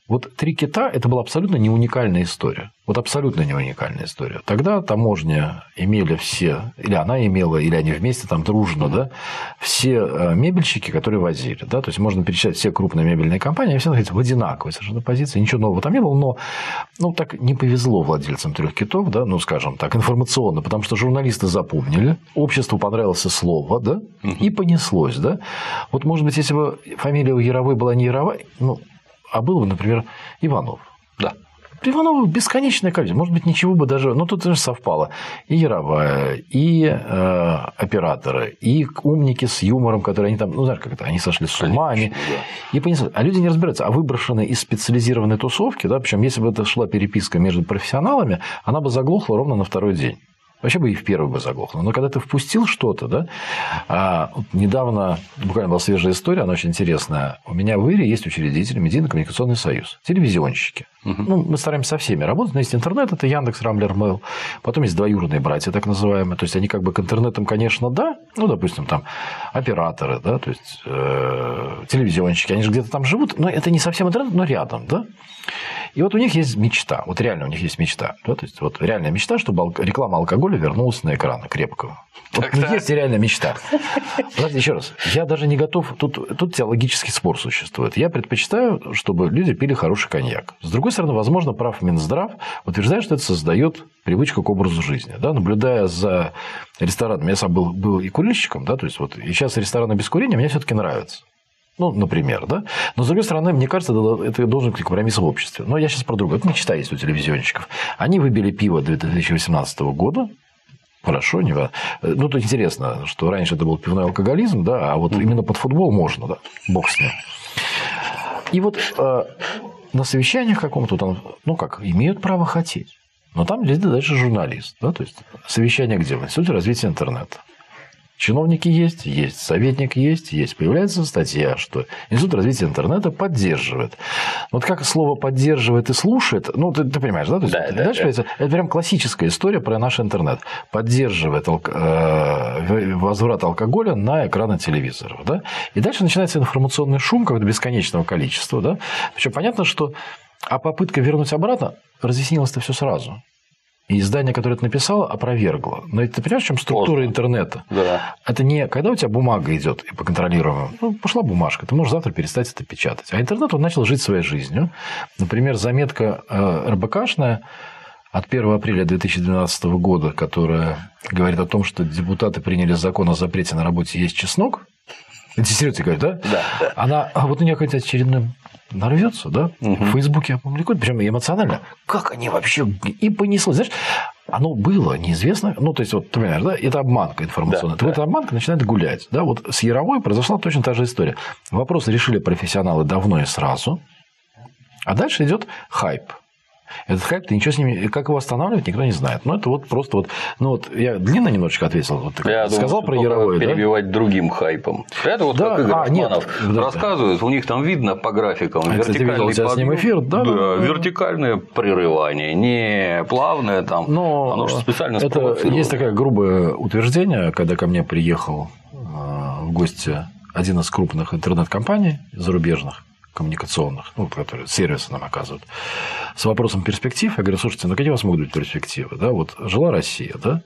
S2: Вот «Три кита» – это была абсолютно не уникальная история. Вот абсолютно не уникальная история. Тогда таможня имели все, или она имела, или они вместе там дружно, да, все мебельщики, которые возили. Да, то есть можно перечислять все крупные мебельные компании, они все находятся в одинаковой совершенно позиции, ничего нового там не было, но ну, так не повезло владельцам «Трех китов», да, ну, скажем так, информационно, потому что журналисты запомнили, обществу понравилось слово, да, и понеслось. Да. Вот, может быть, если бы фамилия у Яровой была не Яровая, ну, а был бы, например, Иванов.
S1: Да.
S2: При Иванове бесконечное количество. Может быть, ничего бы даже... Ну, тут же совпало. И Яровая, и э, операторы, и умники с юмором, которые они там... Ну, знаешь, как это? Они сошли с ума. Они... Да. И понесли. А люди не разбираются. А выброшенные из специализированной тусовки, да, причем если бы это шла переписка между профессионалами, она бы заглохла ровно на второй день. Вообще бы и в первый бы заглохло. Но когда ты впустил что-то, да, а, вот недавно, буквально была свежая история, она очень интересная. У меня в Ире есть учредитель Медийно-коммуникационный союз, телевизионщики. Угу. Ну, мы стараемся со всеми работать. Но есть интернет, это Яндекс, Рамблер, Mail. Потом есть двоюродные братья, так называемые. То есть они как бы к интернетам, конечно, да. Ну, допустим, там операторы, да, то есть э, телевизионщики, они же где-то там живут, но это не совсем интернет, но рядом, да. И вот у них есть мечта, вот реально у них есть мечта, да? То есть вот реальная мечта, чтобы реклама алкоголя вернулась на экраны крепкого. Вот у них есть реальная мечта. Знаете, еще раз, я даже не готов, тут, тут теологический спор существует. Я предпочитаю, чтобы люди пили хороший коньяк. С другой стороны, возможно, прав Минздрав утверждает, что это создает привычку к образу жизни. Да? Наблюдая за ресторанами, я сам был, был и курильщиком, да? То есть вот и сейчас рестораны без курения мне все-таки нравятся. Ну, например, да. Но, с другой стороны, мне кажется, это должен быть компромисс в обществе. Но я сейчас про другое. Это мечта есть у телевизионщиков. Они выбили пиво две тысячи восемнадцатого года. Хорошо, не важно. Ну, тут интересно, что раньше это был пивной алкоголизм, да, а вот mm-hmm. именно под футбол можно, да. Бог с ним. И вот э, на совещаниях каком-то там, ну как, имеют право хотеть. Но там лезет дальше журналист. Да, то есть совещание где? В Институте развития интернета. Чиновники есть, есть, советник есть, есть. Появляется статья, что Институт развития интернета поддерживает. Вот как слово «поддерживает» и «слушает», ну, ты, ты понимаешь, да? То есть, да, да, дальше, да. Это, это прям классическая история про наш интернет. Поддерживает алк... возврат алкоголя на экраны телевизоров. Да? И дальше начинается информационный шум какого-то бесконечного количества. Да? Причем понятно, что а попытка вернуть обратно разъяснилось-то все сразу. И издание, которое это написало, опровергло. Но ты понимаешь, в чем структура Поздно. интернета? Да. Это не когда у тебя бумага идет и по контролируемому. Ну, пошла бумажка, ты можешь завтра перестать это печатать. А интернет, он начал жить своей жизнью. Например, заметка РБКшная от первого апреля две тысячи двенадцатого года, которая говорит о том, что депутаты приняли закон о запрете на работе есть чеснок. Это серьезно говорю, да? Да, да. Она, а вот у нее какой-то очередной нарвется, да? Угу. В Фейсбуке опубликуют, причем эмоционально. Как они вообще и понеслось, знаешь? Оно было неизвестно, ну, то есть, вот, ты понимаешь, да, это обманка информационная. Да, так да. Вот эта обманка начинает гулять, да, вот с Яровой произошла точно та же история. Вопрос решили профессионалы давно и сразу, а дальше идет хайп. Этот хайп, ты ничего с ними, как его останавливать, никто не знает. Ну, это вот просто вот, ну, вот я длинно немножечко ответил, вот ты я сказал думаю, про Яровой,
S1: перебивать
S2: да?
S1: другим хайпом. Это вот да? как Игорь а, Османов нет, рассказывает, да. У них там видно по графикам а, вертикальный
S2: подъем, с ним эфир, да, да, да,
S1: вертикальное прерывание, не плавное там, но оно же специально
S2: спровоцировано. Есть такое грубое утверждение, когда ко мне приехал в гости один из крупных интернет-компаний зарубежных, коммуникационных, ну, которые сервисы нам оказывают, с вопросом перспектив. Я говорю, слушайте, ну какие у вас могут быть перспективы? Да, вот жила Россия, да,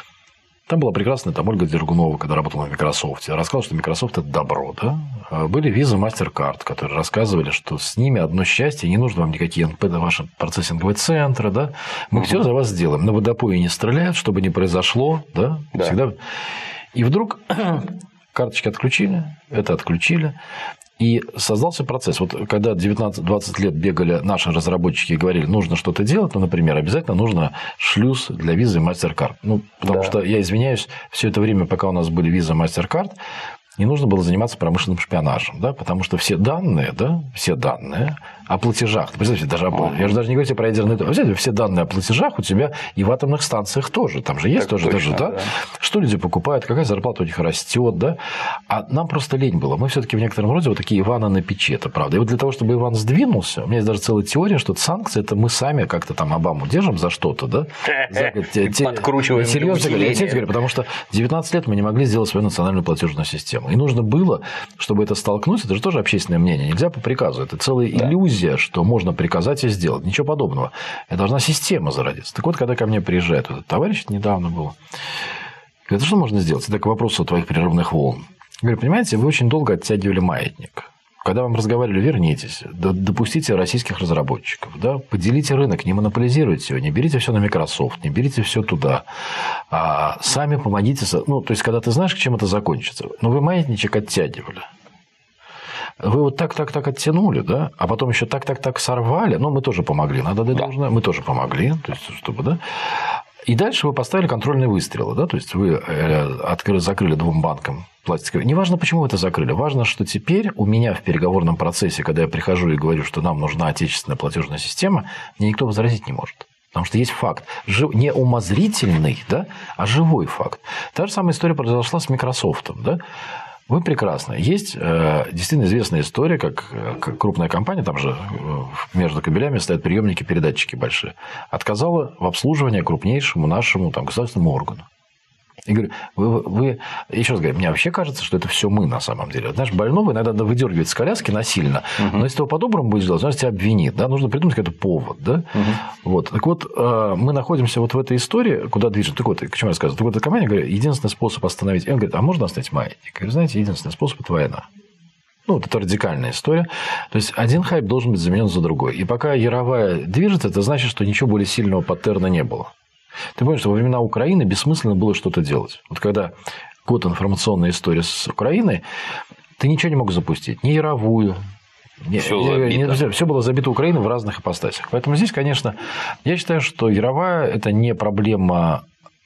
S2: там была прекрасная там Ольга Дергунова, когда работала в Microsoft, рассказывала, что Microsoft – это добро, да. Были Visa, MasterCard, которые рассказывали, что с ними одно счастье, не нужно вам никакие эн пэ, ваши процессинговые центры, да, мы угу. все за вас сделаем, на водопое не стреляют, чтобы не произошло, да, да. Всегда. И вдруг карточки отключили, это отключили. И создался процесс. Вот когда девятнадцать-двадцать лет бегали наши разработчики и говорили, нужно что-то делать, ну, например, обязательно нужно шлюз для Visa и MasterCard. Ну, потому да. что, я извиняюсь, все это время, пока у нас были Visa и MasterCard, не нужно было заниматься промышленным шпионажем, да, потому что все данные, да, все данные о платежах, представьте, даже о, я же даже не говорю про ядерные, взять все данные о платежах у тебя и в атомных станциях тоже, там же есть так тоже, точно, даже, да? да, что люди покупают, какая зарплата у них растет, да, а нам просто лень было, мы все-таки в некотором роде вот такие Иваны на печи, это правда, и вот для того, чтобы Иван сдвинулся, у меня есть даже целая теория, что санкции, это мы сами как-то там Обаму держим за что-то, да,
S1: подкручиваем
S2: серьезно, потому что девятнадцать лет мы не могли сделать свою национальную платежную систему. И нужно было, чтобы это столкнуть, это же тоже общественное мнение. Нельзя по приказу. Это целая да. иллюзия иллюзия, что можно приказать и сделать. Ничего подобного. Это должна система зародиться. Так вот, когда ко мне приезжает этот товарищ, это недавно было, говорит, что можно сделать? Это к вопросу о твоих прерывных волн. Я говорю, понимаете, вы очень долго оттягивали маятник. Когда вам разговаривали, вернитесь, допустите российских разработчиков, да, поделите рынок, не монополизируйте его, не берите все на Microsoft, не берите все туда, а сами помогите. Ну, то есть, когда ты знаешь, к чем это закончится, но вы маятничек оттягивали. Вы вот так-так-так оттянули, да, а потом еще так-так-так сорвали, ну, мы тоже помогли, надо дать должное, мы тоже помогли, то есть, чтобы, да. И дальше вы поставили контрольные выстрелы, да, то есть вы открыли, закрыли двум банкам пластиковые. Неважно, почему вы это закрыли, важно, что теперь у меня в переговорном процессе, когда я прихожу и говорю, что нам нужна отечественная платежная система, мне никто возразить не может. Потому что есть факт, не умозрительный, да, а живой факт. Та же самая история произошла с Microsoft, да. Вы прекрасно. Есть э, действительно известная история, как, как крупная компания, там же э, между кабелями стоят приемники, передатчики большие, отказала в обслуживании крупнейшему нашему там, государственному органу. И говорю, вы, вы, еще раз говорю, мне вообще кажется, что это все мы на самом деле. Знаешь, больного иногда надо выдергивать с коляски насильно, угу. но если ты его по-доброму будешь делать, значит, тебя обвинит. Да? Нужно придумать какой-то повод. Да? Угу. Вот. Так вот, мы находимся вот в этой истории, куда движется. Так вот, к чему я рассказываю? Так вот, эта компания говорит, единственный способ остановить. И он говорит, а можно остановить маятник? Я говорю, знаете, единственный способ – это война. Ну, вот это радикальная история. То есть, один хайп должен быть заменен за другой. И пока яровая движется, это значит, что ничего более сильного паттерна не было. Ты понимаешь, что во времена Украины бессмысленно было что-то делать. Вот когда год информационной истории с Украиной, ты ничего не мог запустить. Ни яровую. Ни, все, ни, ни, все было забито Украиной в разных ипостасях. Поэтому здесь, конечно, я считаю, что яровая – это не проблема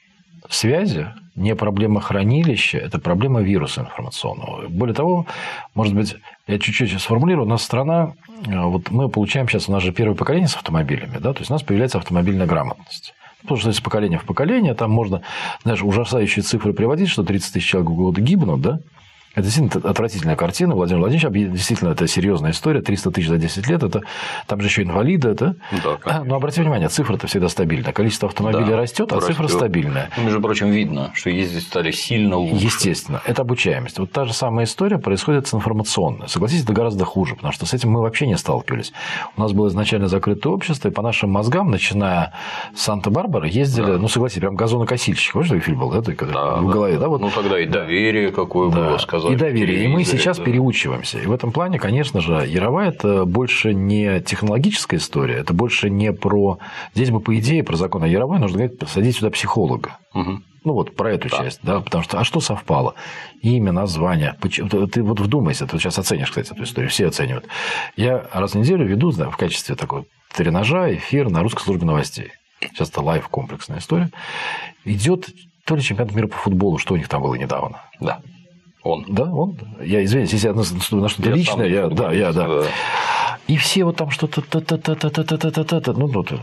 S2: связи, не проблема хранилища, это проблема вируса информационного. Более того, может быть, я чуть-чуть сформулирую, у нас страна, вот мы получаем сейчас, у нас же первое поколение с автомобилями, да, то есть у нас появляется автомобильная грамотность. Потому что из поколения в поколение, там можно, знаешь, ужасающие цифры приводить, что тридцать тысяч человек в год гибнут, да? Это действительно отвратительная картина. Владимир Владимирович, действительно, это серьезная история. триста тысяч за десять лет, это там же еще инвалиды. Это... Да, но обратите внимание, цифра-то всегда стабильная. Количество автомобилей да, растет, а растет. Цифра стабильная.
S1: Ну, между прочим, видно, что ездить стали сильно лучше.
S2: Естественно. Это обучаемость. Вот та же самая история происходит с информационной. Согласитесь, это гораздо хуже, потому что с этим мы вообще не сталкивались. У нас было изначально закрытое общество, и по нашим мозгам, начиная с Санта-Барбары, ездили, да. ну, согласитесь, прям газонокосильщик. Помнишь, такой фильм был, да?
S1: Да,
S2: в голове,
S1: да. да? Вот... Ну, тогда и доверие какое да. было сказать.
S2: И доверие. И мы сейчас да. переучиваемся. И в этом плане, конечно же, яровая – это больше не технологическая история, это больше не про… Здесь бы, по идее, про закон о яровой нужно говорить, посадить сюда психолога. Угу. Ну, вот про эту да. часть, да, потому что… А что совпало? Имя, название. Ты вот вдумайся, ты вот сейчас оценишь, кстати, эту историю, все оценивают. Я раз в неделю веду да, в качестве такой тренажа эфир на Русской службе новостей. Сейчас это лайв-комплексная история. Идет то ли чемпионат мира по футболу, что у них там было недавно.
S1: Да. Он.
S2: Да, он. Я извиняюсь, если я на что-то я личное, я, да, я, да. да. И все вот там что-то та-та-та-та-та-та-та-та-та, ну, ну,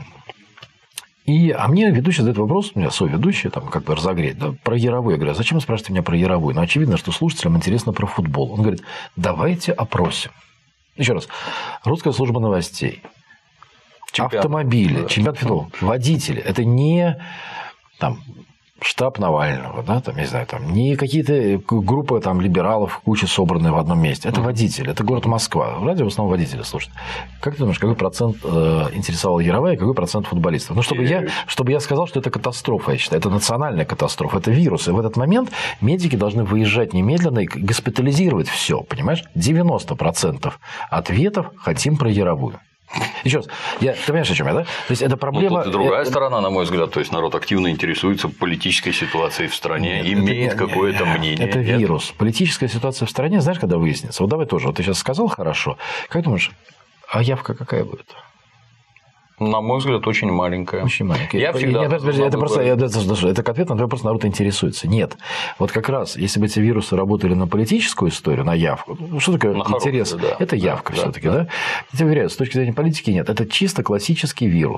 S2: и, а мне ведущий задает вопрос, у меня соведущий, там, как бы разогреть, да, про яровую. Я говорю, а зачем вы спрашиваете меня про яровую? Ну, очевидно, что слушателям интересно про футбол. Он говорит, давайте опросим. Еще раз. Русская служба новостей. Чемпион. Автомобили, да. чемпионат футбола, водители. Это не там штаб Навального, да, там, не знаю, там, не какие-то группы там, либералов, куча собранные в одном месте. Это водители, это город Москва. В радио в основном водители слушают. Как ты думаешь, какой процент э, интересовал яровая, какой процент футболистов? Ну, чтобы я, чтобы я сказал, что это катастрофа, я считаю. Это национальная катастрофа, это вирус. И в этот момент медики должны выезжать немедленно и госпитализировать все, понимаешь? девяносто процентов ответов хотим про яровую. Еще раз, я, ты понимаешь, о чем я, да? То есть это проблема.
S1: Ну, тут другая это... сторона, на мой взгляд, то есть народ активно интересуется политической ситуацией в стране, нет, имеет это, какое-то нет, мнение.
S2: Это нет? Вирус. Политическая ситуация в стране, знаешь, когда выяснится? Вот давай тоже. Вот ты сейчас сказал хорошо. Как думаешь, а явка какая будет?
S1: На мой взгляд, очень маленькая.
S2: Очень маленькая.
S1: Я всегда...
S2: Нет, подожди, это просто я, это ответ на твой вопрос, народ интересуется. Нет. Вот как раз, если бы эти вирусы работали на политическую историю, на явку, что такое на интерес? Хорошую, да. Это явка да, все-таки, да? да? Я тебе уверяю, с точки зрения политики нет. Это чисто классический вирус.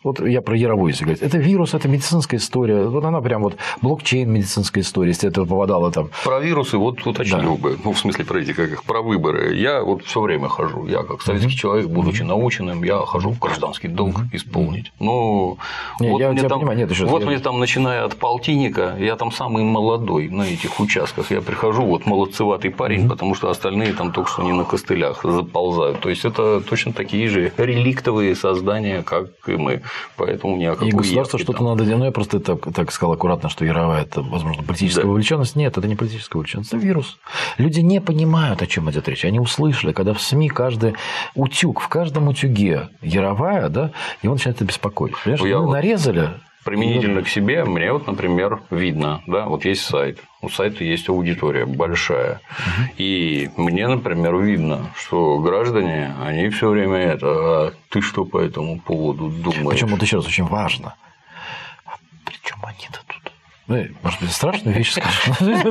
S2: вот я про Яровую, если говорить, это вирус, это медицинская история, вот она прям вот блокчейн медицинская история, если это попадало там.
S1: Про вирусы вот уточнил да. бы, ну, в смысле, про эти, как их, про выборы. Я вот все время хожу, я как советский mm-hmm. человек, будучи mm-hmm. наученным, я хожу в гражданский долг mm-hmm. исполнить. Ну,
S2: не,
S1: вот,
S2: я
S1: мне, там,
S2: понимаю, нет, еще
S1: вот
S2: я...
S1: мне там, начиная от полтинника, я там самый молодой на этих участках, я прихожу, вот молодцеватый парень, mm-hmm. потому что остальные там только что не на костылях заползают. То есть, это точно такие же реликтовые создания, как и мы. Поэтому ни о какой
S2: и государство
S1: явке
S2: что-то
S1: там.
S2: надо делать. Ну, я просто так, так сказал аккуратно, что Яровая – это, возможно, политическая да. вовлеченность. Нет, это не политическая вовлеченность, это вирус. Люди не понимают, о чем идет речь. Они услышали, когда в СМИ каждый утюг, в каждом утюге Яровая, да, его начинает это беспокоить. Понимаешь, мы вот нарезали.
S1: Применительно к себе, мне вот, например, видно, да, вот есть сайт, у сайта есть аудитория большая, угу. и мне, например, видно, что граждане, они все время это, а ты что по этому поводу думаешь?
S2: Причем вот еще раз очень важно, а причем они-то тут? Ну, может быть, страшную вещь скажешь.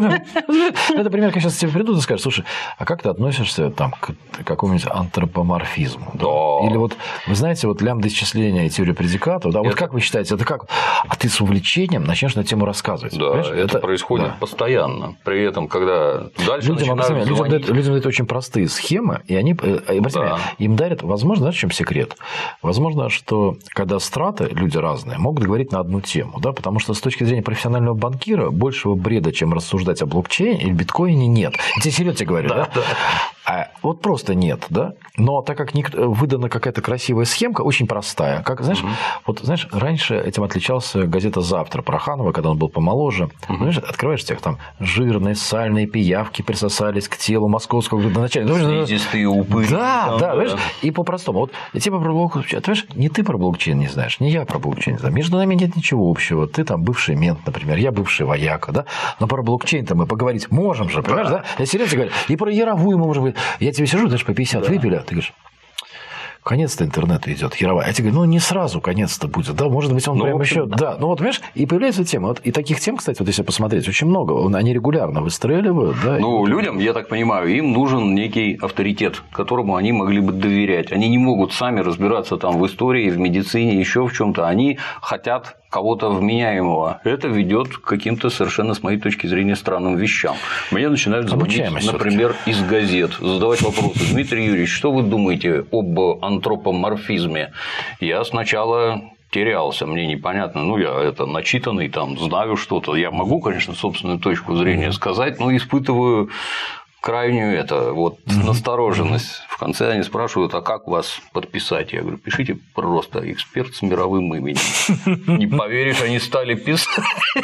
S2: Это пример, как сейчас тебе придут и скажут, слушай, а как ты относишься там, к какому-нибудь антропоморфизму?
S1: Да.
S2: Или вот, вы знаете, вот лямбда-исчисления и теория предикатов, да, вот это... как вы считаете, это как? А ты с увлечением начнешь на тему рассказывать.
S1: Да, это, это происходит да. постоянно. При этом, когда дальше
S2: людям,
S1: начинают
S2: людям, дают, людям дают очень простые схемы, и они да. им дарят, возможно, знаешь, в чем секрет? Возможно, что когда страты, люди разные, могут говорить на одну тему, да, потому что с точки зрения профессионального банкира большего бреда, чем рассуждать о блокчейне или биткоине, нет. Я тебе серьезно тебе говорю, да? да? да. А вот просто нет, да? Но так как выдана какая-то красивая схемка, очень простая. Как, знаешь, угу. вот, знаешь, раньше этим отличался газета «Завтра» Проханова, когда он был помоложе. Угу. Знаешь, открываешь тех там жирные, сальные пиявки присосались к телу московского градоначальника.
S1: Слизистые упыри.
S2: Да,
S1: там,
S2: да,
S1: да.
S2: Понимаешь? И по-простому. Вот я тебе про блокчейн, ты понимаешь, не ты про блокчейн не знаешь, не я про блокчейн не знаю. Между нами нет ничего общего. Ты там бывший мент, например, я бывший вояка, да? Но про блокчейн-то мы поговорить можем же, понимаешь, да? да? Я серьезно говорю. И про Яровую мы можем говорить. Я тебе сижу, знаешь, по пятьдесят да. выпили, а ты говоришь, конец-то интернета идет, Яровая. Я тебе говорю, ну не сразу конец-то будет, да, может быть, он ну, прям еще. Да. да, ну вот, понимаешь, и появляется тема. Вот, и таких тем, кстати, вот если посмотреть, очень много. Они регулярно выстреливают, да.
S1: Ну, и... людям, я так понимаю, им нужен некий авторитет, которому они могли бы доверять. Они не могут сами разбираться там в истории, в медицине, еще в чем-то. Они хотят кого-то вменяемого. Это ведет к каким-то совершенно, с моей точки зрения, странным вещам. Мне начинают звонить, например, из газет, задавать вопросы. Дмитрий Юрьевич, что вы думаете об антропоморфизме? Я сначала терялся, мне непонятно, ну, я это начитанный, там, знаю что-то. Я могу, конечно, собственную точку зрения сказать, но испытываю крайнюю это, вот, mm-hmm. настороженность. В конце они спрашивают, а как вас подписать? Я говорю, пишите просто эксперт с мировым именем. Не поверишь, они стали писать.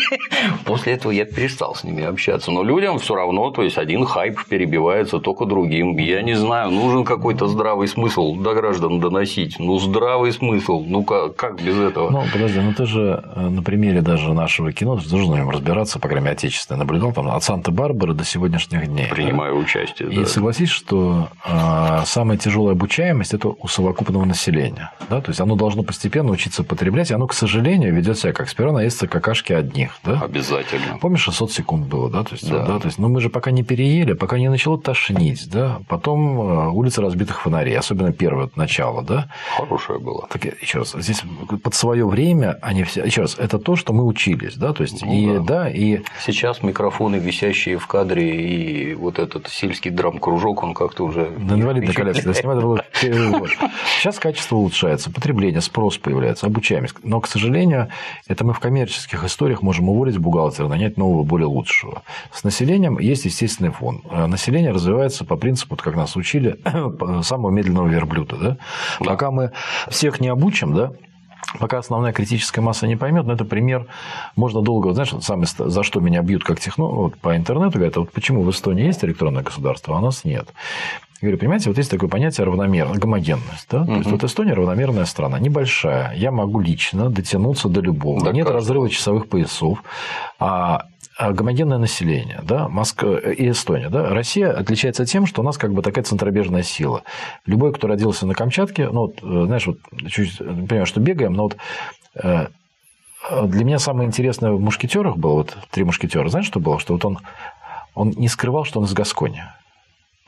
S1: После этого я перестал с ними общаться. Но людям все равно, то есть один хайп перебивается только другим. Я не знаю, нужен какой-то здравый смысл до граждан доносить. Ну, здравый смысл. Ну, как, как без этого?
S2: Ну, подожди, ну ты же на примере даже нашего кино, ты должен в нем разбираться, по крайней мере, отечественное, наблюдал там от Санта-Барбары до сегодняшних дней.
S1: Принимаю участие.
S2: И
S1: да.
S2: согласись, что э, самая тяжелая обучаемость – это у совокупного населения. Да? То есть оно должно постепенно учиться потреблять, и оно, к сожалению, ведет себя как сперва наестся какашки одних. Да?
S1: Обязательно.
S2: Помнишь, шестьсот секунд было, да? То есть,
S1: да.
S2: Да, то есть, ну, мы же пока не переели, пока не начало тошнить, да? Потом улица разбитых фонарей, особенно первое начало, да?
S1: Хорошее было. Так,
S2: еще раз, здесь под свое время они все. Еще раз, это то, что мы учились, да? То есть, ну, и, да. Да, и...
S1: Сейчас микрофоны, висящие в кадре, и вот этот сельский драм-кружок, он как-то уже.
S2: Да, инвалидная коляска. Сейчас качество улучшается, потребление, спрос появляется, обучаемость. Но, к сожалению, это мы в коммерческих историях можем уволить бухгалтера, нанять нового, более лучшего. С населением есть естественный фон. Население развивается по принципу, как нас учили, самого медленного верблюда. Да? Да. Пока мы всех не обучим, да, пока основная критическая масса не поймет, но это пример, можно долго, знаешь, сами, за что меня бьют как технолог, вот по интернету, говорят, вот почему в Эстонии есть электронное государство, а у нас нет. Я говорю, понимаете, вот есть такое понятие равномерность, гомогенность. Да? Uh-huh. То есть, вот Эстония равномерная страна, небольшая. Я могу лично дотянуться до любого. Да, нет кажется. разрыва часовых поясов. А гомогенное население, да, Москва и Эстония, да, Россия отличается тем, что у нас как бы такая центробежная сила. Любой, кто родился на Камчатке, ну, вот, знаешь, вот, чуть понимаю, что бегаем, но вот э, для меня самое интересное в «Мушкетерах» было, вот «Три мушкетера», знаешь, что было? Что вот он, он не скрывал, что он из Гаскони.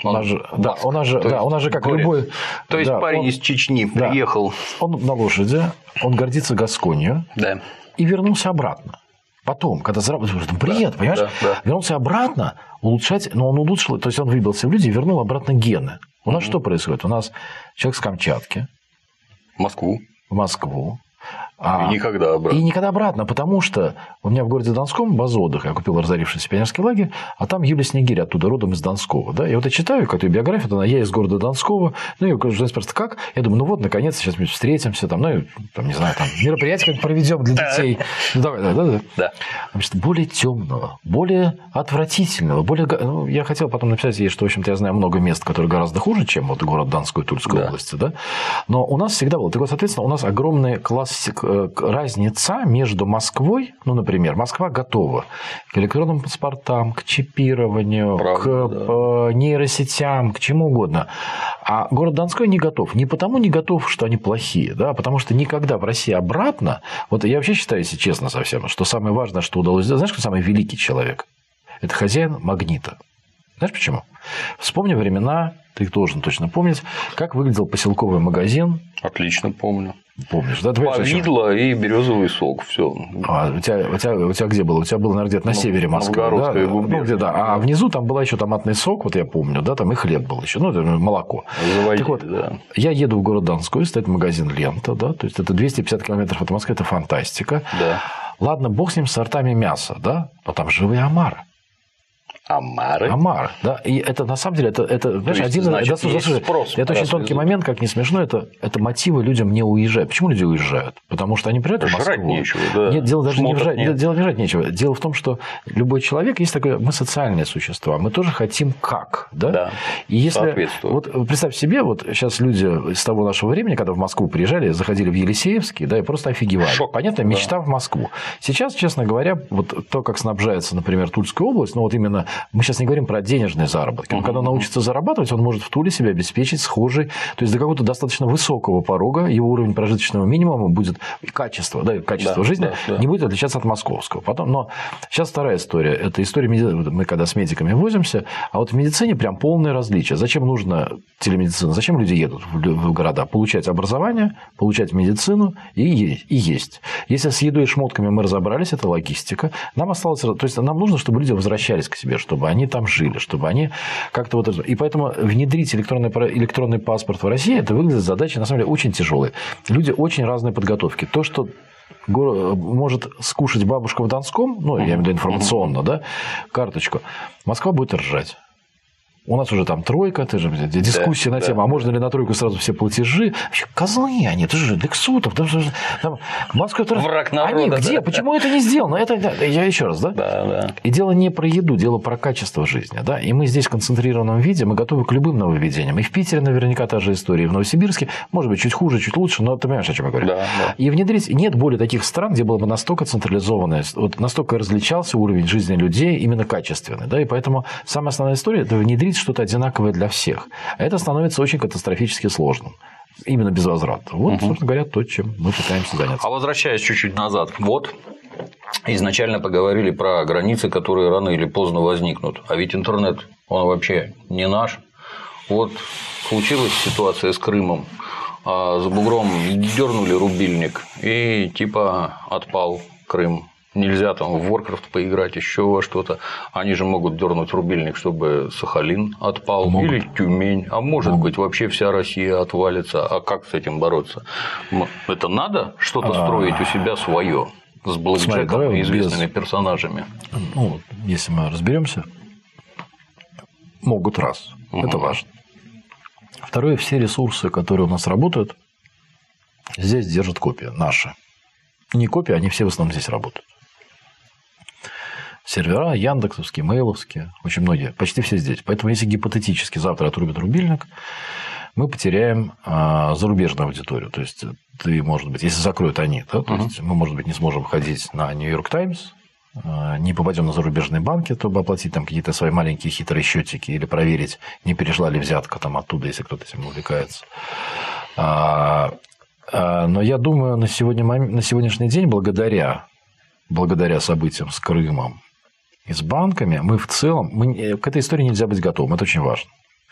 S2: У нас же, да, у нас же, да, у нас же как любой...
S1: То есть
S2: да,
S1: парень
S2: он,
S1: из Чечни приехал.
S2: Да, он на лошади, он гордится Гасконью
S1: да.
S2: и вернулся обратно. Потом, когда заработал, бред, да, понимаешь? Да, да. Вернулся обратно, улучшать, но он улучшил, то есть он выбился в люди и вернул обратно гены. У нас mm-hmm. что происходит? У нас человек с Камчатки.
S1: В Москву.
S2: В Москву.
S1: И никогда обратно.
S2: И никогда обратно, потому что у меня в городе Донском база отдыха, я купил разорившийся пионерский лагерь, а там Юлия Снегирь, оттуда родом из Донского. Да? И вот я читаю как-то ее биографию, она, я из города Донского, ну, и журналист спрашивает, как? Я думаю, ну вот, наконец, сейчас мы встретимся, там, ну, там, не знаю, там, мероприятие как проведем для детей. Ну, давай, да, да, да. да. Значит, более темного, более отвратительного, более... Ну, я хотел потом написать ей, что, в общем-то, я знаю много мест, которые гораздо хуже, чем вот город Донской и Тульской да. области, да? Но у нас всегда было, так вот, соответственно, у нас огромный класс... разница между Москвой, ну, например, Москва готова к электронным паспортам, к чипированию, Правда, к да. нейросетям, к чему угодно. А город Донской не готов. Не потому не готов, что они плохие, да, а потому что никогда в России обратно... Вот я вообще считаю, если честно совсем, что самое важное, что удалось сделать... Знаешь, кто самый великий человек? Это хозяин «Магнита». Знаешь почему? Вспомни времена, ты должен точно помнить, как выглядел поселковый магазин.
S1: Отлично помню.
S2: Помнишь, да?
S1: Повидло и березовый сок. Все.
S2: А у тебя, у, тебя, у тебя где было? У тебя было, наверное, где-то на ну, севере Москвы. Да? Ну, где, да. А внизу там была еще томатный сок, вот я помню, да, там и хлеб был еще, ну, это молоко.
S1: Заводили,
S2: так вот,
S1: да.
S2: Я еду в город Донской, стоит магазин «Лента», да, то есть это двести пятьдесят километров от Москвы, это фантастика.
S1: Да.
S2: Ладно, бог с ним, с сортами мяса, да, но там живые омары.
S1: Омары?
S2: Омары, да. И это, на самом деле, это, это знаешь,
S1: есть,
S2: один...
S1: Значит,
S2: это,
S1: есть спрос,
S2: это очень тонкий момент, как не смешно, это, это мотивы людям не уезжать. Почему люди уезжают? Потому что они приезжают в Москву.
S1: Жрать нечего, да.
S2: Нет, дело даже не в жрать,
S1: нет.
S2: дело не жрать нечего. Дело в том, что любой человек, есть такое, мы социальные существа, мы тоже хотим как, да?
S1: Да,
S2: и если, вот представь себе, вот сейчас люди с того нашего времени, когда в Москву приезжали, заходили в Елисеевский, да, и просто офигевали. Шок. Понятно, мечта да. в Москву. Сейчас, честно говоря, вот то, как снабжается, например, Тульская область, ну вот именно, мы сейчас не говорим про денежные заработки. Он, uh-huh. когда научится зарабатывать, он может в Туле себя обеспечить схожий, то есть до какого-то достаточно высокого порога его уровень прожиточного минимума будет, качество, да, качество да, жизни да, да. не будет отличаться от московского. Потом, но сейчас вторая история. Это история, мы когда с медиками возимся, а вот в медицине прям полное различие. Зачем нужна телемедицина? Зачем люди едут в города? Получать образование, получать медицину и, и есть. Если с едой и шмотками мы разобрались, это логистика. Нам осталось, то есть нам нужно, чтобы люди возвращались к себе, чтобы они там жили, чтобы они как-то вот... И поэтому внедрить электронный, электронный паспорт в России, это выглядит задача, на самом деле, очень тяжелая. Люди очень разной подготовки. То, что может скушать бабушка в Донском, ну, я имею в виду информационно, да, карточку, Москва будет ржать. У нас уже там тройка, ты же, дискуссия да, на тему, да. а можно ли на тройку сразу все платежи? Вообще, козлы они, это же Лексутов, там, там, Москва,
S1: враг народа.
S2: Они где? Да. Почему это не сделано? Это, я еще раз, да?
S1: Да, да?
S2: И дело не про еду, дело про качество жизни, да? И мы здесь в концентрированном виде, мы готовы к любым нововведениям. И в Питере наверняка та же история, и в Новосибирске, может быть, чуть хуже, чуть лучше, но ты понимаешь, о чем я говорю.
S1: Да, да.
S2: И внедрить, нет более таких стран, где было бы настолько централизованное, вот настолько различался уровень жизни людей именно качественный, да? И поэтому самая основная история – это внедрить что-то одинаковое для всех. А это становится очень катастрофически сложным. Именно без возврата. Вот, угу. собственно говоря, то, чем мы пытаемся заняться.
S1: А возвращаясь чуть-чуть назад, вот изначально поговорили про границы, которые рано или поздно возникнут. А ведь интернет, он вообще не наш. Вот случилась ситуация с Крымом. А за бугром дернули рубильник, и типа отпал Крым. Нельзя там в Warcraft поиграть, еще во что-то. Они же могут дернуть рубильник, чтобы Сахалин отпал, могут. Или Тюмень. А может могут. быть, вообще вся Россия отвалится. А как с этим бороться? Это надо что-то а... строить у себя свое с блэкджеком и известными без... персонажами?
S2: Ну, если мы разберемся, могут раз. Угу. Это важно. Второе, все ресурсы, которые у нас работают, здесь держат копии наши. Не копии, они все в основном здесь работают. Сервера яндексовские, мейловские, очень многие, почти все здесь. Поэтому, если гипотетически завтра отрубят рубильник, мы потеряем а, зарубежную аудиторию. То есть, ты, может быть, если закроют они, да, то uh-huh. есть мы, может быть, не сможем ходить на Нью-Йорк Таймс, а, не попадем на зарубежные банки, чтобы оплатить там какие-то свои маленькие хитрые счетики или проверить, не перешла ли взятка там оттуда, если кто-то этим увлекается. А, а, но я думаю, на, сегодня, на сегодняшний день, благодаря, благодаря событиям с Крымом и с банками, мы в целом, мы, к этой истории нельзя быть готовым, это очень важно.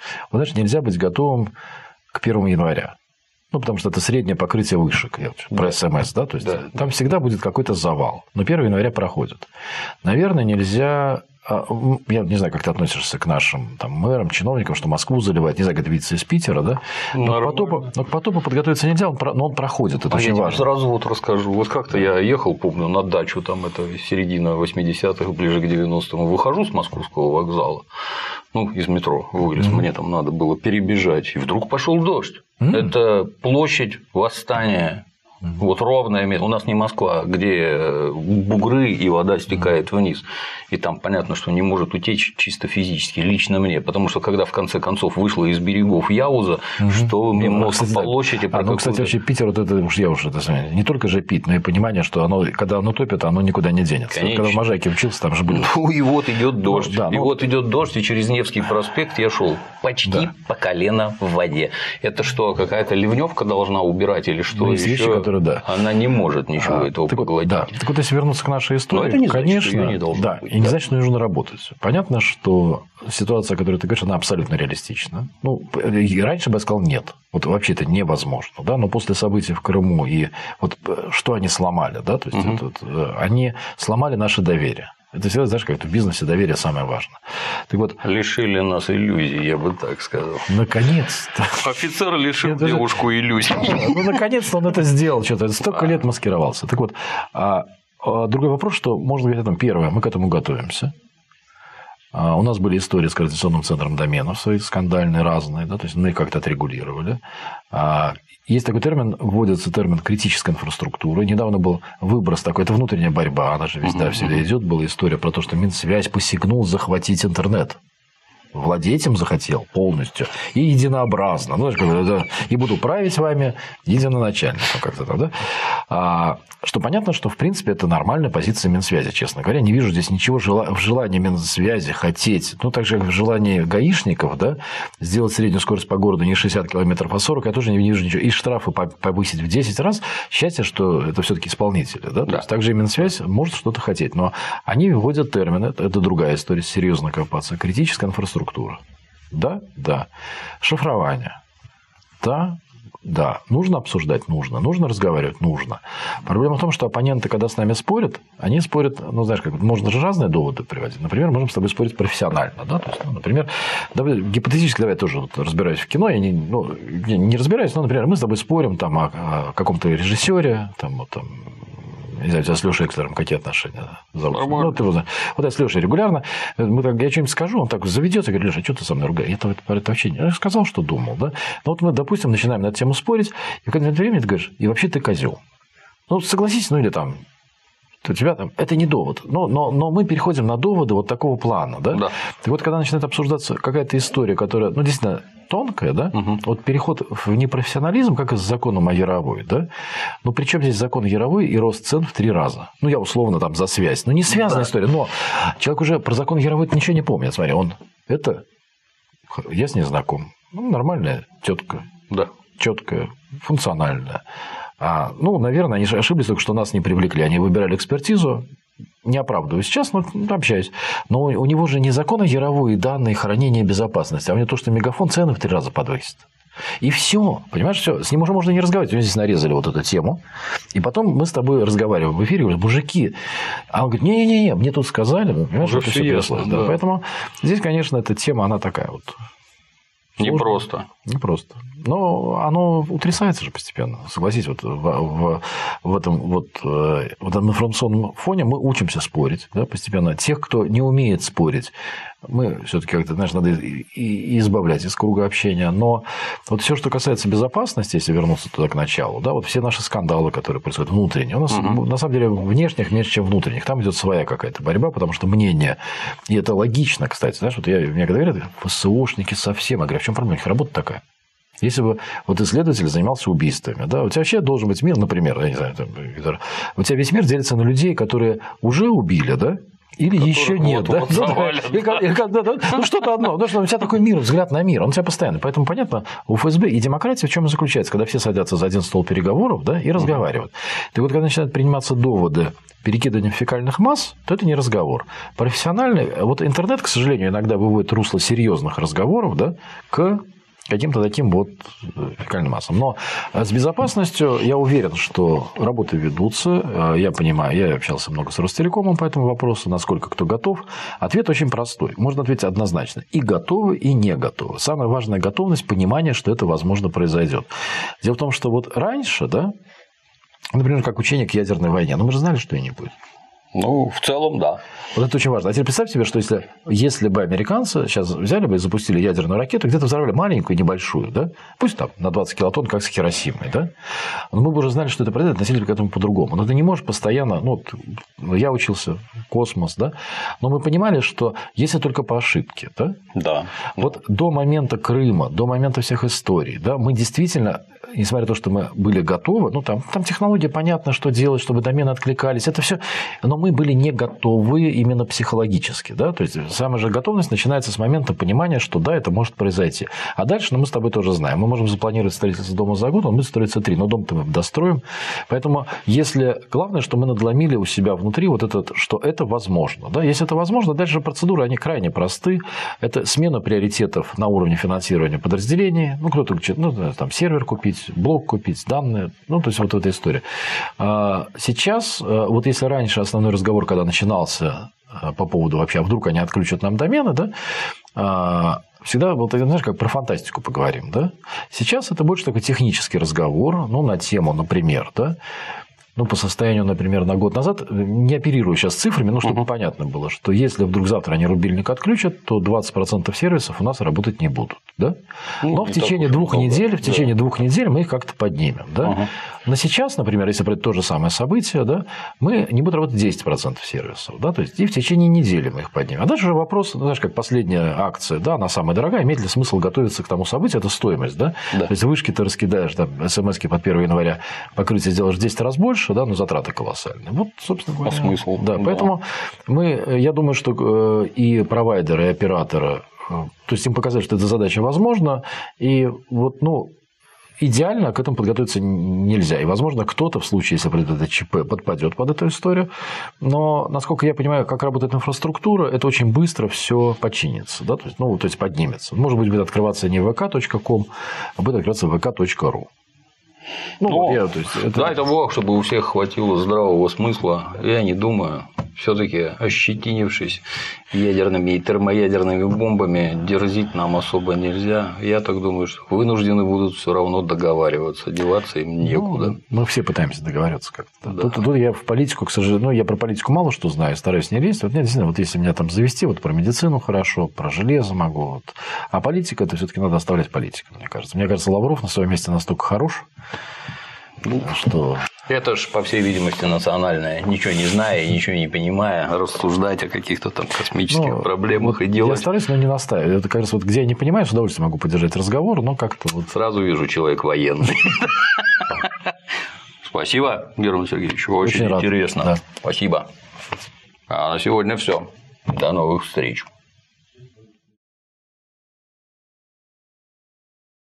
S2: Вот, знаешь, нельзя быть готовым к первому января. Ну, потому что это среднее покрытие вышек, я про эс эм эс, да, то есть да. Там всегда будет какой-то завал. Но первого января проходит. Наверное, нельзя. Я не знаю, как ты относишься к нашим там, мэрам, чиновникам, что Москву заливает. Не знаю, как это видится из Питера, да? Но к, потопу, но к потопу подготовиться нельзя, он, но он проходит. Это а очень
S1: я
S2: важно.
S1: Сразу вот расскажу. Вот как-то я ехал, помню, на дачу, там это середина восьмидесятых, ближе к девяностым, выхожу с Московского вокзала, ну, из метро вылез, mm-hmm. мне там надо было перебежать, и вдруг пошел дождь. Mm-hmm. Это площадь Восстания. Вот ровное место. У нас не Москва, где бугры и вода стекает вниз. И там понятно, что не может утечь чисто физически, лично мне. Потому что когда в конце концов вышла из берегов Яуза, угу. что мне ну, мозг по площади.
S2: А, ну, кстати, вообще Питер, вот это уж я уж это знаю, не только же пить, но и понимание, что оно, когда оно топит, оно никуда не денется. Конечно. Когда в Можайке учился, там же были.
S1: Ну и вот идет дождь. Да,
S2: ну,
S1: и ну... вот идет дождь, и через Невский проспект я шел почти да. по колено в воде. Это что, какая-то ливневка должна убирать или что?
S2: Ну, есть вещи, которые да.
S1: Она не может ничего а, этого
S2: так
S1: поглотить.
S2: Да. Так вот, если вернуться к нашей истории,
S1: это не
S2: конечно,
S1: значит, что не должно
S2: да,
S1: быть,
S2: и не
S1: да.
S2: значит, что нужно работать. Понятно, что ситуация, о которой ты говоришь, она абсолютно реалистична. Ну, раньше бы я сказал нет. Вот вообще это невозможно, да, но после событий в Крыму и вот что они сломали, да, то есть угу. это, они сломали наше доверие. Это всегда, знаешь, как в бизнесе доверие самое важное. Так вот,
S1: лишили нас иллюзий, я бы так сказал.
S2: Наконец-то.
S1: Офицер лишил это девушку же... иллюзий.
S2: Ну, наконец-то он это сделал, что-то столько лет маскировался. Так вот, а, а другой вопрос, что можно говорить о том, первое, мы к этому готовимся. А, у нас были истории с координационным центром доменов свои скандальные, разные, да, то есть мы их как-то отрегулировали. А, есть такой термин, вводится термин критическая инфраструктура. Недавно был выброс такой, это внутренняя борьба, она же везде uh-huh. всегда идет. Была история про то, что Минсвязь посягнул захватить интернет. Владеть им захотел полностью и единообразно. Ну, знаешь, и буду править вами единоначально. Как-то там, да? а, что понятно, что в принципе это нормальная позиция Минсвязи, честно говоря. Не вижу здесь ничего в желании Минсвязи хотеть, ну, так же, как в желании гаишников, да, сделать среднюю скорость по городу не шестьдесят километров, а сорок, я тоже не вижу ничего. И штрафы повысить в десять раз. Счастье, что это все-таки исполнители. Да? Да. То есть, также и Минсвязь может что-то хотеть. Но они вводят термины, это другая история, серьезно копаться. Критическая инфраструктура. Да, да. Шифрование. Да, да. Нужно обсуждать? Нужно. Нужно разговаривать? Нужно. Проблема в том, что оппоненты, когда с нами спорят, они спорят, ну, знаешь, как можно же разные доводы приводить. Например, можем с тобой спорить профессионально. Да? То есть, ну, например, давай, гипотетически, давай я тоже вот разбираюсь в кино, я не, ну, я не разбираюсь, но, например, мы с тобой спорим там, о, о каком-то режиссере, там, вот, там, не знаю, у тебя с Лешей Экслером какие отношения зовут? Ну, ты, вот я с Лешей регулярно, мы так, я что-нибудь скажу, он так заведется и говорит: Леша, что ты со мной ругаешь? Я это, это вообще не... Я сказал, что думал. Да? Но вот мы, допустим, начинаем на эту тему спорить, и в какое-то время ты говоришь: и вообще ты козел. Ну, согласись, ну или там, у тебя там, это не довод. Но, но, но мы переходим на доводы вот такого плана. Да? Да. Так вот, когда начинает обсуждаться какая-то история, которая, ну, действительно, тонкая, да, угу. вот переход в непрофессионализм, как и с законом о Яровой, да, ну, причем здесь закон Яровой и рост цен в три раза. Ну, я условно там за связь. Ну, не связанная да. история, но человек уже про закон Яровой ничего не помнит. Смотри, он, это, я с ней знаком, ну, нормальная тетка, да. четкая, функциональная. А, ну, наверное, они ошиблись, только что нас не привлекли. Они выбирали экспертизу, не оправдываю сейчас, но общаюсь. Но у него же не закон о Яровой, данные хранения безопасности, а у него то, что Мегафон цены в три раза подвесит. И все, понимаешь, все, с ним уже можно не разговаривать. Мы здесь нарезали вот эту тему. И потом мы с тобой разговариваем в эфире, говорим: мужики. А он говорит: не-не-не, мне тут сказали, понимаешь, уже это все ясно, да. Да. Поэтому здесь, конечно, эта тема, она такая вот.
S1: Не просто.
S2: Не просто. Но оно утрясается же постепенно. Согласись, вот в, в, в, этом, вот, в этом информационном фоне мы учимся спорить, да, постепенно. Тех, кто не умеет спорить, мы все-таки как-то, знаешь, надо и избавлять из круга общения. Но вот все, что касается безопасности, если вернуться туда к началу, да, вот все наши скандалы, которые происходят внутренние, у нас угу. на самом деле внешних меньше, чем внутренних. Там идет своя какая-то борьба, потому что мнение, и это логично, кстати, знаешь, вот я, мне когда говорят: ФСОшники совсем, я говорю: в чем проблема? У них работа такая. Если бы вот исследователь занимался убийствами, да, у тебя вообще должен быть мир, например, я не знаю, там, у тебя весь мир делится на людей, которые уже убили, да, или которых еще нет, да? Ну, да, или, да, да, ну, что-то одно, потому что у тебя такой мир, взгляд на мир, он у тебя постоянный. Поэтому, понятно, у ФСБ и демократия в чем и заключается, когда все садятся за один стол переговоров, да, и разговаривают. Так вот, когда начинают приниматься доводы перекидыванием фекальных масс, то это не разговор. Профессиональный, вот интернет, к сожалению, иногда выводит русло серьезных разговоров, да, к каким-то таким вот фекальным массам. Но с безопасностью я уверен, что работы ведутся. Я понимаю, я общался много с Ростелекомом по этому вопросу, насколько кто готов. Ответ очень простой. Можно ответить однозначно. И готовы, и не готовы. Самая важная готовность – понимание, что это, возможно, произойдет. Дело в том, что вот раньше, да, например, как учение к ядерной войне, но мы же знали, что и не будет.
S1: Ну, в целом, да.
S2: Вот это очень важно. А теперь представь себе, что если, если бы американцы сейчас взяли бы и запустили ядерную ракету, где-то взорвали маленькую, небольшую, да, пусть там на двадцать килотонн, как с Хиросимой, да, но мы бы уже знали, что это произойдет, относились бы к этому по-другому. Но ты не можешь постоянно, ну, вот, я учился, космос, да, но мы понимали, что если только по ошибке, да,
S1: да.
S2: Вот до момента Крыма, до момента всех историй, да, мы действительно, несмотря на то, что мы были готовы, ну, там, там технология, понятно, что делать, чтобы домены откликались, это все, но мы были не готовы именно психологически, да, то есть самая же готовность начинается с момента понимания, что да, это может произойти. А дальше, ну, мы с тобой тоже знаем, мы можем запланировать строительство дома за год, он будет строиться три, но дом-то мы достроим. Поэтому, если главное, что мы надломили у себя внутри вот этот, что это возможно, да, если это возможно, дальше процедуры, они крайне просты, это смена приоритетов на уровне финансирования подразделений, ну, кто-то хочет, ну, там, сервер купить, блок купить, данные, ну, то есть вот эта история. Сейчас, вот если раньше основной разговор, когда начинался по поводу вообще, а вдруг они отключат нам домены, да, всегда был, ты знаешь, как про фантастику поговорим, да. Сейчас это больше такой технический разговор, ну, на тему, например, да, ну, по состоянию, например, на год назад, не оперирую сейчас цифрами, но чтобы uh-huh. понятно было, что если вдруг завтра они рубильник отключат, то двадцать процентов сервисов у нас работать не будут. Да? Ну, но в течение двух много. недель, в течение да. двух недель мы их как-то поднимем. Да? Uh-huh. Но сейчас, например, если брать то же самое событие, да, мы не будем работать десять процентов сервисов. Да? То есть и в течение недели мы их поднимем. А дальше уже вопрос, ну, знаешь, как последняя акция, да, она самая дорогая, имеет ли смысл готовиться к тому событию, это стоимость. Да? Да. То есть вышки ты раскидаешь, там, смс-ки под первого января, покрытие сделаешь в десять раз больше, да, но затраты колоссальные. Вот, собственно говоря.
S1: А смысл?
S2: Да, да. Поэтому мы, я думаю, что и провайдеры, и операторы, то есть им показали, что эта задача возможна, и вот, ну, идеально к этому подготовиться нельзя. И, возможно, кто-то в случае, если произойдет ЧП, подпадет под эту историю. Но, насколько я понимаю, как работает инфраструктура, это очень быстро все починится. Да? То есть, ну, то есть поднимется. Может быть, будет открываться не вэ ка точка ком, а будет открываться вэ ка точка ру. Ну,
S1: Но,
S2: я, то есть, это...
S1: дай это Бог, чтобы у всех хватило здравого смысла. Я не думаю, все-таки ощетинившись ядерными и термоядерными бомбами, дерзить нам особо нельзя. Я так думаю, что вынуждены будут все равно договариваться, деваться им некуда.
S2: Ну, мы все пытаемся договариваться как-то.
S1: Да.
S2: Тут, тут я в политику, к сожалению, ну, я про политику мало что знаю, стараюсь не лезть. Вот, нет, действительно, вот если меня там завести, вот про медицину хорошо, про железо могу. Вот. А политика, это все-таки надо оставлять политикам, мне кажется. Мне кажется, Лавров на своем месте настолько хорош, ну, что...
S1: Это ж, по всей видимости, национальное, ничего не зная, ничего не понимая, рассуждать о каких-то там космических ну,
S2: вот
S1: проблемах и делать.
S2: Я стараюсь, но не настаиваю. Это, кажется, вот где я не понимаю, с удовольствием могу поддержать разговор, но как-то вот...
S1: Сразу вижу, человек военный. Спасибо, Герман Сергеевич, очень интересно. Спасибо. А на сегодня все. До новых встреч.